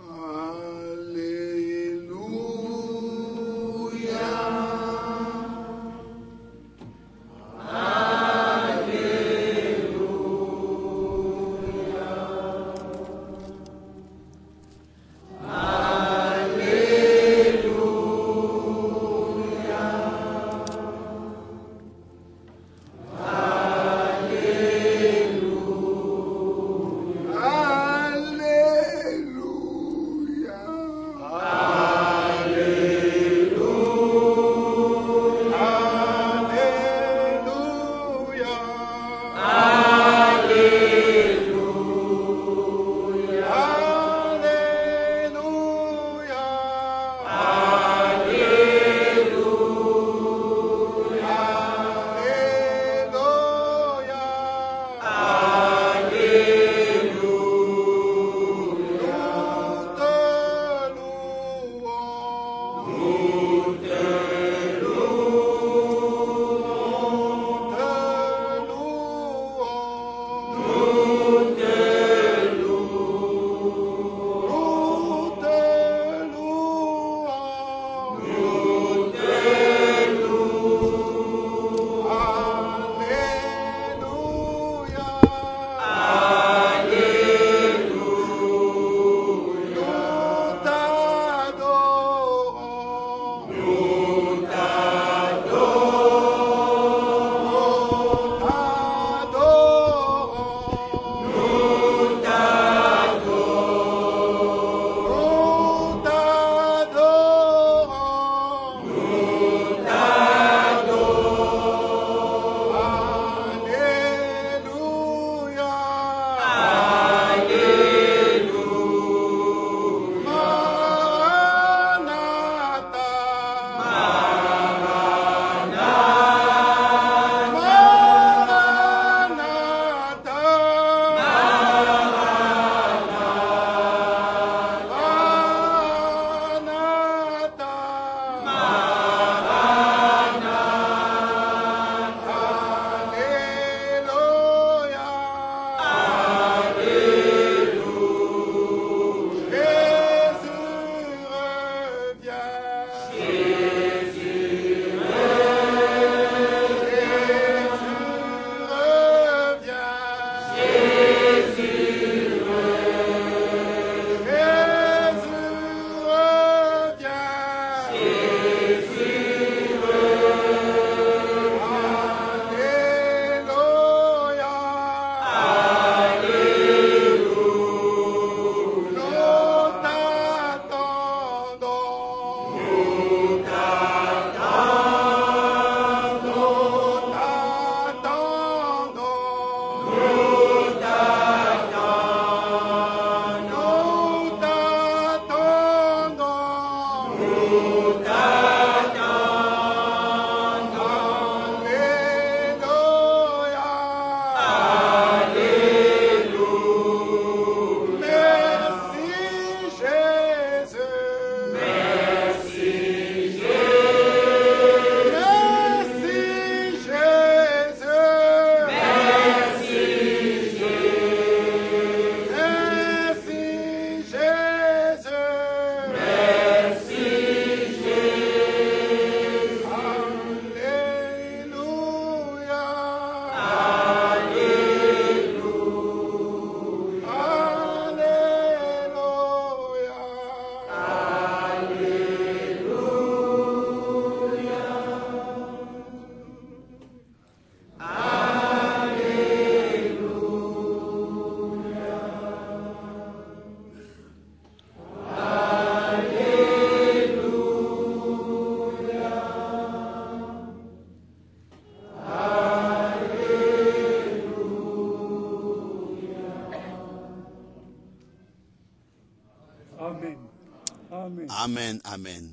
Amen, amen.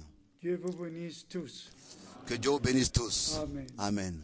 Que Dieu bénisse tous. Amen.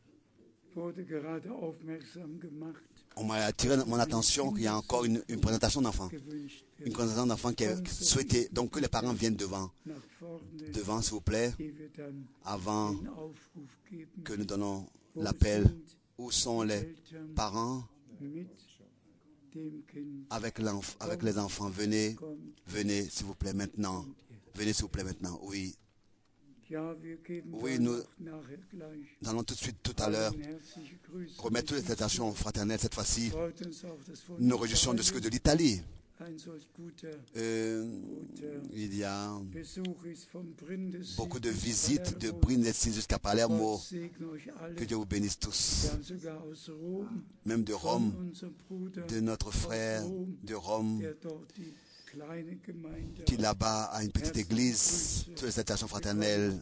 On m'a attiré mon attention qu'il y a encore une, une présentation d'enfants. Une présentation d'enfants qui est souhaitée. Donc que les parents viennent devant. Devant, s'il vous plaît. Avant que nous donnons l'appel. Où sont les parents avec, avec les enfants. Venez, venez s'il vous plaît maintenant. Venez s'il vous plaît maintenant. Oui. Oui, nous, nous allons tout de suite, tout à l'heure, remettre toutes les salutations fraternelles. Cette fois-ci, nous nous réjouissons de ce que de l'Italie. Euh, il y a beaucoup de visites de Brindisi jusqu'à Palermo. Que Dieu vous bénisse tous. Même de Rome, de notre frère de Rome, qui là-bas a une petite église. Toutes les salutations fraternelles.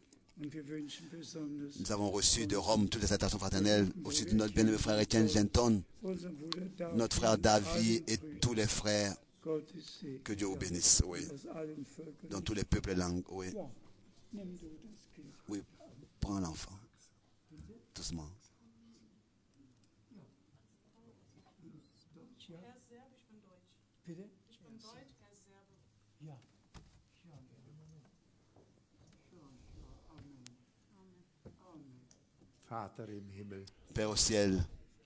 Nous avons reçu de Rome toutes les salutations fraternelles, aussi de notre bien-aimé frère Etienne Genton, notre frère David et tous les frères. Que Dieu vous bénisse, oui. Dans tous les peuples et langues, oui. Oui, prends l'enfant. Doucement. Père au ciel,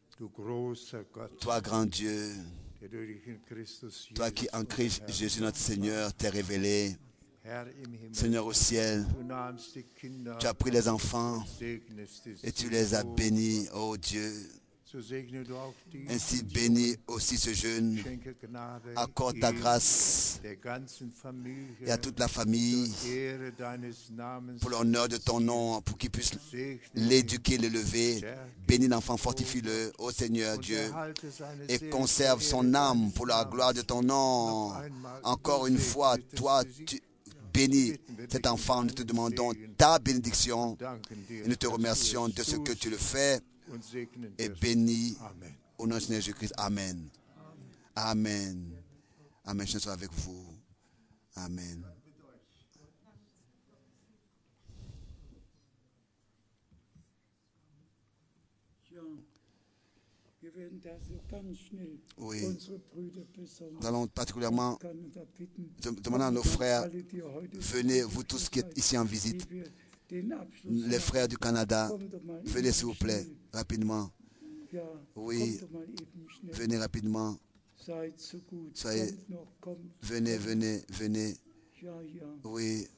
toi grand Dieu, toi qui en Christ Jésus notre Seigneur t'es révélé, Seigneur au ciel, tu as pris les enfants et tu les as bénis, ô Dieu. Ainsi bénis aussi ce jeune, accorde ta grâce et à toute la famille pour l'honneur de ton nom, pour qu'il puisse l'éduquer, l'élever. Bénis l'enfant, fortifie-le, ô Seigneur Dieu, et conserve son âme pour la gloire de ton nom. Encore une fois, toi, tu bénis cet enfant, nous te demandons ta bénédiction et nous te remercions de ce que tu le fais. Et béni au nom de Seigneur Jésus-Christ. Amen. Amen. Amen. Je suis avec vous. Amen. Oui. Nous allons particulièrement demander à nos frères, venez, vous tous qui êtes ici en visite, les frères du Canada, venez s'il vous plaît, rapidement. Oui, venez rapidement. Soyez, venez, venez, venez. Oui.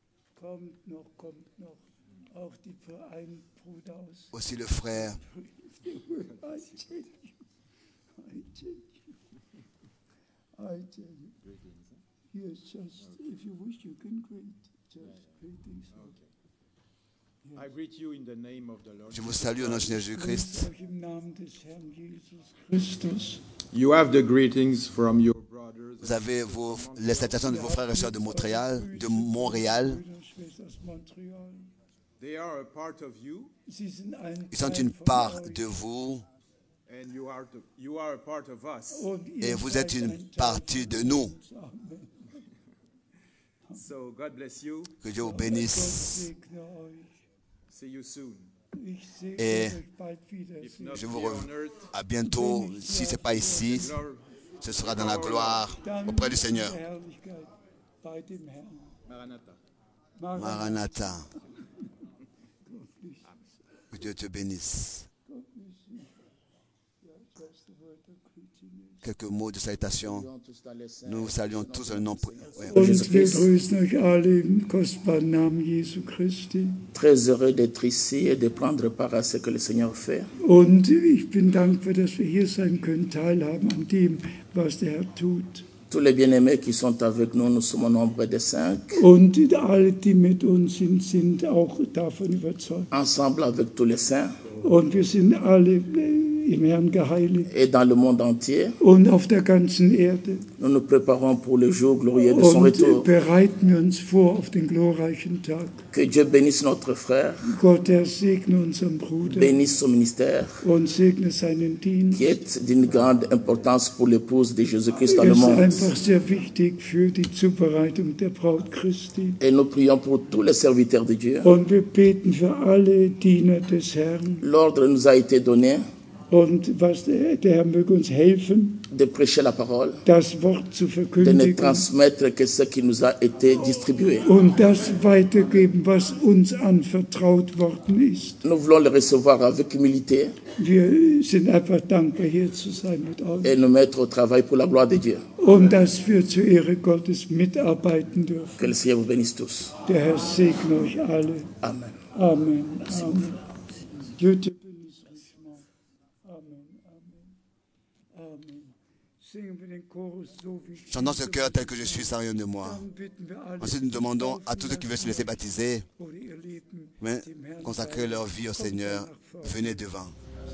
Aussi le frère. Je vous salue au nom de Jésus-Christ. You have the greetings from your brothers. Vous avez vos, les salutations de vos frères et sœurs de Montréal, de Montréal. They are a part of you. Ils sont une part de vous. And you are, the, you are a part of us. Et vous êtes une partie de nous. So God bless you. Que Dieu vous bénisse. See you soon. Et je vous revois à bientôt. Si ce n'est pas ici, ce sera dans la gloire auprès du Seigneur. Maranatha. Maranatha. Que Dieu te bénisse. Quelques mots de salutation. Nous saluons tous un nom. Très heureux d'être ici et de prendre part à ce que le Seigneur fait. Und ich bin dankbar, dass wir hier sein können, teilhaben an dem, was der Herr tut. Tous les bien-aimés qui sont avec nous, nous sommes au nombre de cinq. Und alle, die mit uns sind, sind auch davon überzeugt. Ensemble avec tous les saints. Und wir sind alle im Herrn geheiligt. Et dans le monde entier. Und auf der ganzen Erde. Nous nous préparons pour le jour glorieux de son Und retour. bereiten wir uns vor auf den glorreichen Tag. Que Dieu bénisse notre frère. Gott, er segne unseren Bruder. Bénisse son ministère. Und segne seinen Dienst. Qui est d'une grande importance pour l'épouse de Jésus-Christ dans le Er ist monde. einfach sehr wichtig für die Zubereitung der Braut Christi. Et nous prions pour tous les serviteurs de Dieu. Und wir beten für alle Diener des Herrn. L'ordre nous a été donné. Und was der, der Herr möge uns helfen, de prêcher la parole, das Wort zu de ne verkündigen transmettre que ce qui nous a été distribué. und das weitergeben, was uns anvertraut worden ist. Nous voulons le recevoir avec humilité Wir sind einfach dankbar, hier zu sein mit euch et nous mettre au travail pour la gloire de Dieu. und dass wir zur Ehre Gottes mitarbeiten Que dürfen. le Seigneur vous bénisse tous. Der Herr segne euch alle. Amen. Amen. Amen. Jutta, genieß mich mal. Amen. Amen. Amen. Singen wir den Chorus so wie ich Chantons ce cœur tel que je suis, sans rien de moi. Dann bitten wir alle, Ensuite, nous demandons à tous ceux qui veulent se laisser baptiser, oder ihr Leben mais dem Herrn consacrer leur vie au Seigneur. Venez devant.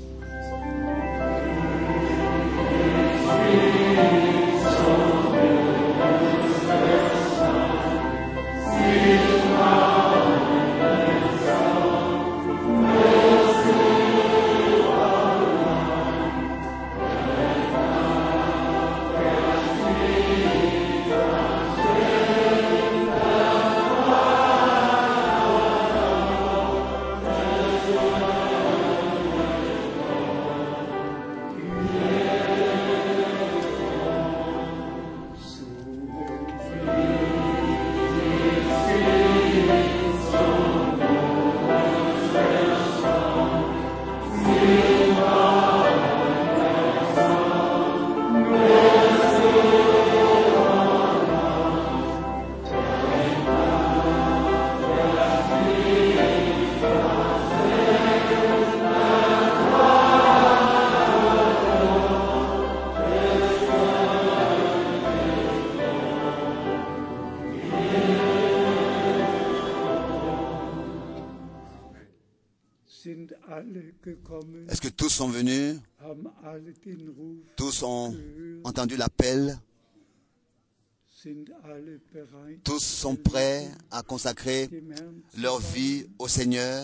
sind alle gekommen, Est-ce que tous sont venus? haben alle den Ruf, Tous ont entendu l'appel? sind alle bereit, Tous sont prêts à consacrer dem Herrn zu leur vie au Seigneur?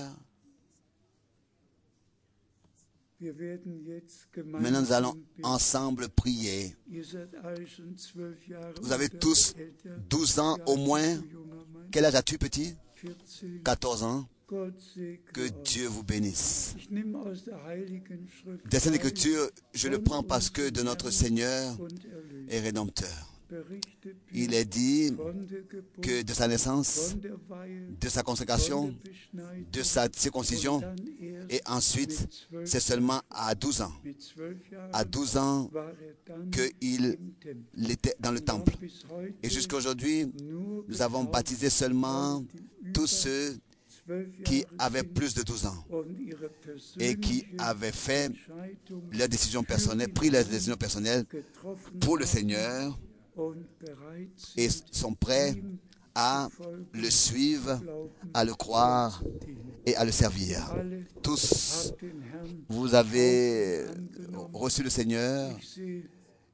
Wir werden jetzt Maintenant, nous allons gemeinsam beten. ensemble prier. Ihr seid alle schon zwölf Jahre Vous avez oder tous älter. douze ans au moins. Du junger Mann, Quel âge as-tu, petit? vierzehn. quatorze ans. Gott segne Que euch. Dieu vous bénisse. Ich nehme aus der Heiligen Schrift Des Saintes ein Écritures, je le prends parce que de notre Seigneur und Erlöser. est rédempteur. Berichtet Il mir est dit von der Geburt, que de sa naissance, von der Weihe, de sa von consécration, der Beschneidung, de sa circoncision, und dann erst et ensuite, mit zwölf c'est seulement à douze ans, Mit zwölf Jahren à douze ans war er dann qu'il im Tempel. était dans le Und temple. auch bis heute Et jusqu'à aujourd'hui, nur nous avons baptisé seulement tous ceux zwölf qui Jahre avaient sind plus de douze ans und ihre et qui persönliche avaient fait Entscheidung leurs décisions personnelles, pris leurs décisions personnelles getroffen pour le haben Seigneur und bereit et sind, sont prêts ihm à zu folgen, le suivre, glauben, à le croire zu dienen. et à le servir. Alle Tous, habt den Herrn vous avez angenommen. reçu le Seigneur Ich sehe,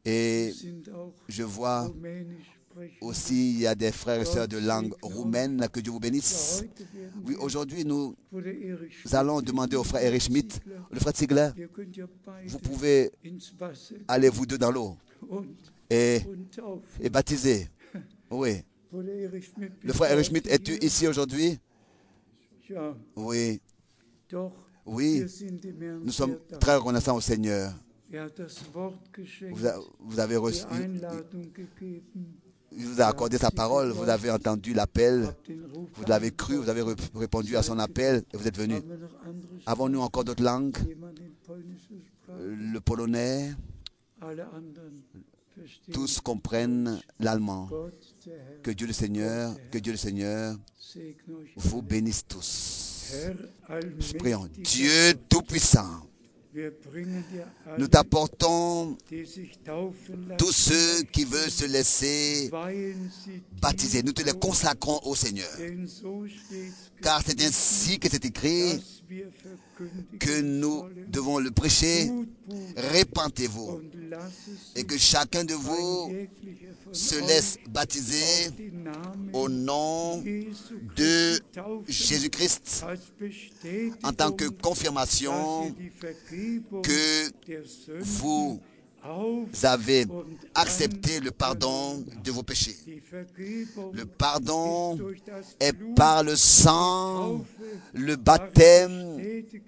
et sind auch je vois Rumänisch sprechen. aussi, il y a des frères et sœurs de langue roumaine, que Dieu vous Ja, bénisse. heute werden Oui, wir aujourd'hui, nous Bruder Erich Nous allons demander au frère Erich Schmidt, le frère Ziegler, Ihr könnt ja beide vous pouvez ins Wasser aller vous deux dans l'eau und, et, und taufen. et baptiser. Oui. Bruder Erich Schmidt, Le frère Erich Schmidt, bist es-tu du ici aujourd'hui? hier? Ja, Oui. doch. Oui. Wir sind dem Herrn Nous sommes sehr très dankbar. reconnaissants au Seigneur. Er hat das Wort geschenkt, Vous, a- vous avez reçu, die Einladung gegeben, il vous a accordé sa parole, vous avez entendu l'appel, habt den Ruf vous l'avez cru, vous avez re- répondu à son appel et vous êtes venus. Haben wir noch andere Avons-nous encore d'autres langues? Sprachen? Jemand in polnischer Sprache? Le polonais, Alle anderen verstehen. tous comprennent l'allemand. Gott, der Herr, Que Dieu le Seigneur, que Dieu le Seigneur segne euch. vous bénisse tous. Herr Prions. allmächtiger Dieu Tout-Puissant, wir bringen dir nous alle, t'apportons die sich taufen lassen, tous ceux qui veulent se laisser weihen sie baptiser. dir Nous te les zu, consacrons au Seigneur. denn so steht's Car c'est ainsi que c'est écrit dass wir verkündigen que nous sollen. devons le prêcher. Tut Buße Repentez-vous und lasst es et que sich chacun de ein vous jeglicher von se euch laisse baptiser auf den Namen au nom Jesu de Christi taufen, Jésus-Christ als Bestätigung, en tant que dass confirmation ihr die Vergebung que der Sünden vous auf avez und accepté le pardon de vos péchés. die Vergebung Le pardon ist durch das est Blut par le sang Taufe le baptême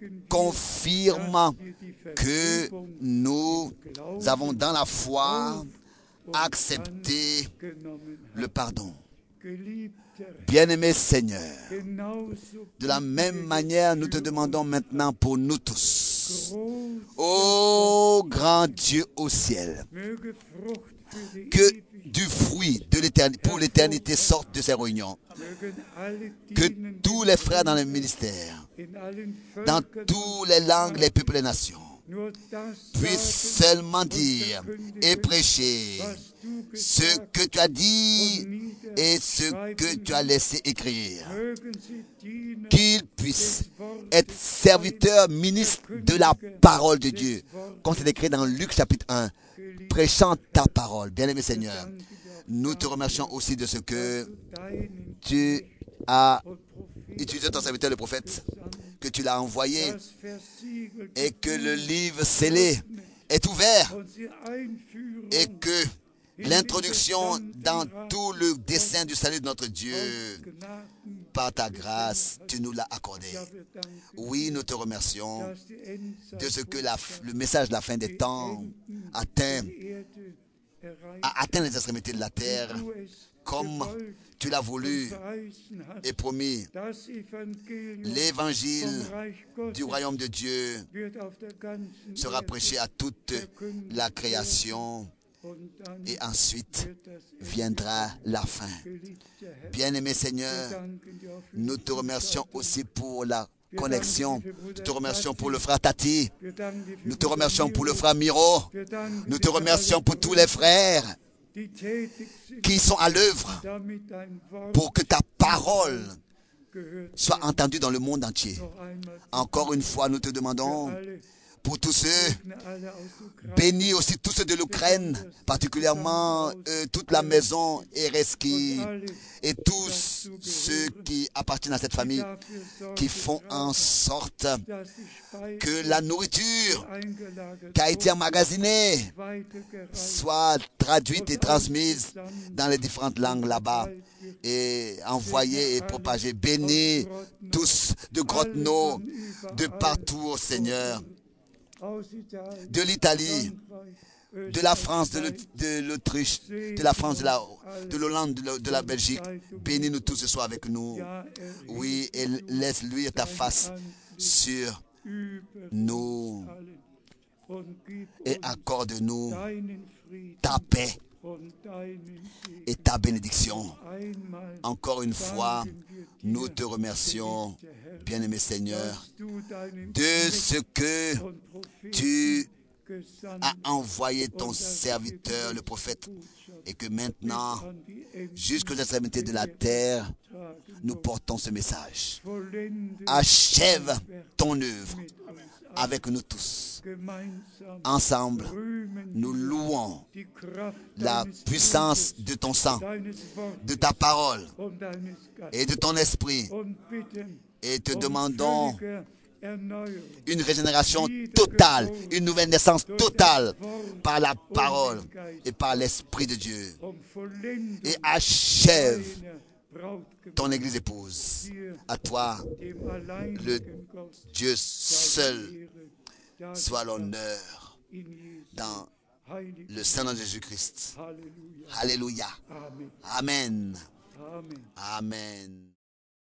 confirme que nous avons dans la foi accepté le pardon. Bien-aimé Seigneur, de la même manière, nous te demandons maintenant pour nous tous, ô grand Dieu au ciel, que du fruit de l'éternité, pour l'éternité sorte de ces réunions, que tous les frères dans le ministère, dans toutes les langues, les peuples, les nations, puissent seulement dire et prêcher ce que tu as dit et ce que tu as laissé écrire. Qu'ils puissent être serviteurs, ministres de la parole de Dieu, comme c'est écrit dans Luc chapitre un, prêchant ta parole. Bien-aimé Seigneur, nous te remercions aussi de ce que tu as utilisé ton serviteur le prophète, que tu l'as envoyé et que le livre scellé est ouvert et que l'introduction dans tout le dessein du salut de notre Dieu, par ta grâce, tu nous l'as accordé. Oui, nous te remercions de ce que la, le message de la fin des temps atteint, a atteint les extrémités de la terre, comme tu l'as voulu et promis. L'évangile du royaume de Dieu sera prêché à toute la création et ensuite viendra la fin. Bien-aimé Seigneur, nous te remercions aussi pour la connexion. Nous te remercions pour le frère Tati. Nous te remercions pour le frère Miro. Nous te remercions pour tous les frères qui sont à l'œuvre pour que ta parole soit entendue dans le monde entier. Encore une fois, nous te demandons pour tous ceux, bénis aussi tous ceux de l'Ukraine, particulièrement euh, toute la maison Ereski et tous ceux qui appartiennent à cette famille, qui font en sorte que la nourriture qui a été emmagasinée soit traduite et transmise dans les différentes langues là-bas et envoyée et propagée. Bénis tous de Grotno, de partout au Seigneur, de l'Italie, de la France, de l'Autriche, de la France, de la, de l'Hollande, de, de la Belgique. Bénis-nous tous ce soir avec nous. Oui, et laisse luire ta face sur nous et accorde-nous ta paix et ta bénédiction. Encore une fois, nous te remercions, bien-aimé Seigneur, de ce que tu as envoyé ton serviteur, le prophète, et que maintenant, jusqu'aux extrémités de la terre, nous portons ce message. Achève ton œuvre avec nous tous. Ensemble, nous louons la puissance de ton sang, de ta parole et de ton esprit. Et te demandons une régénération totale, une nouvelle naissance totale par la parole et par l'Esprit de Dieu. Et achève ton Église épouse. À toi, le Dieu seul, soit l'honneur dans le Saint-Nom de Jésus-Christ. Alléluia. Amen. Amen.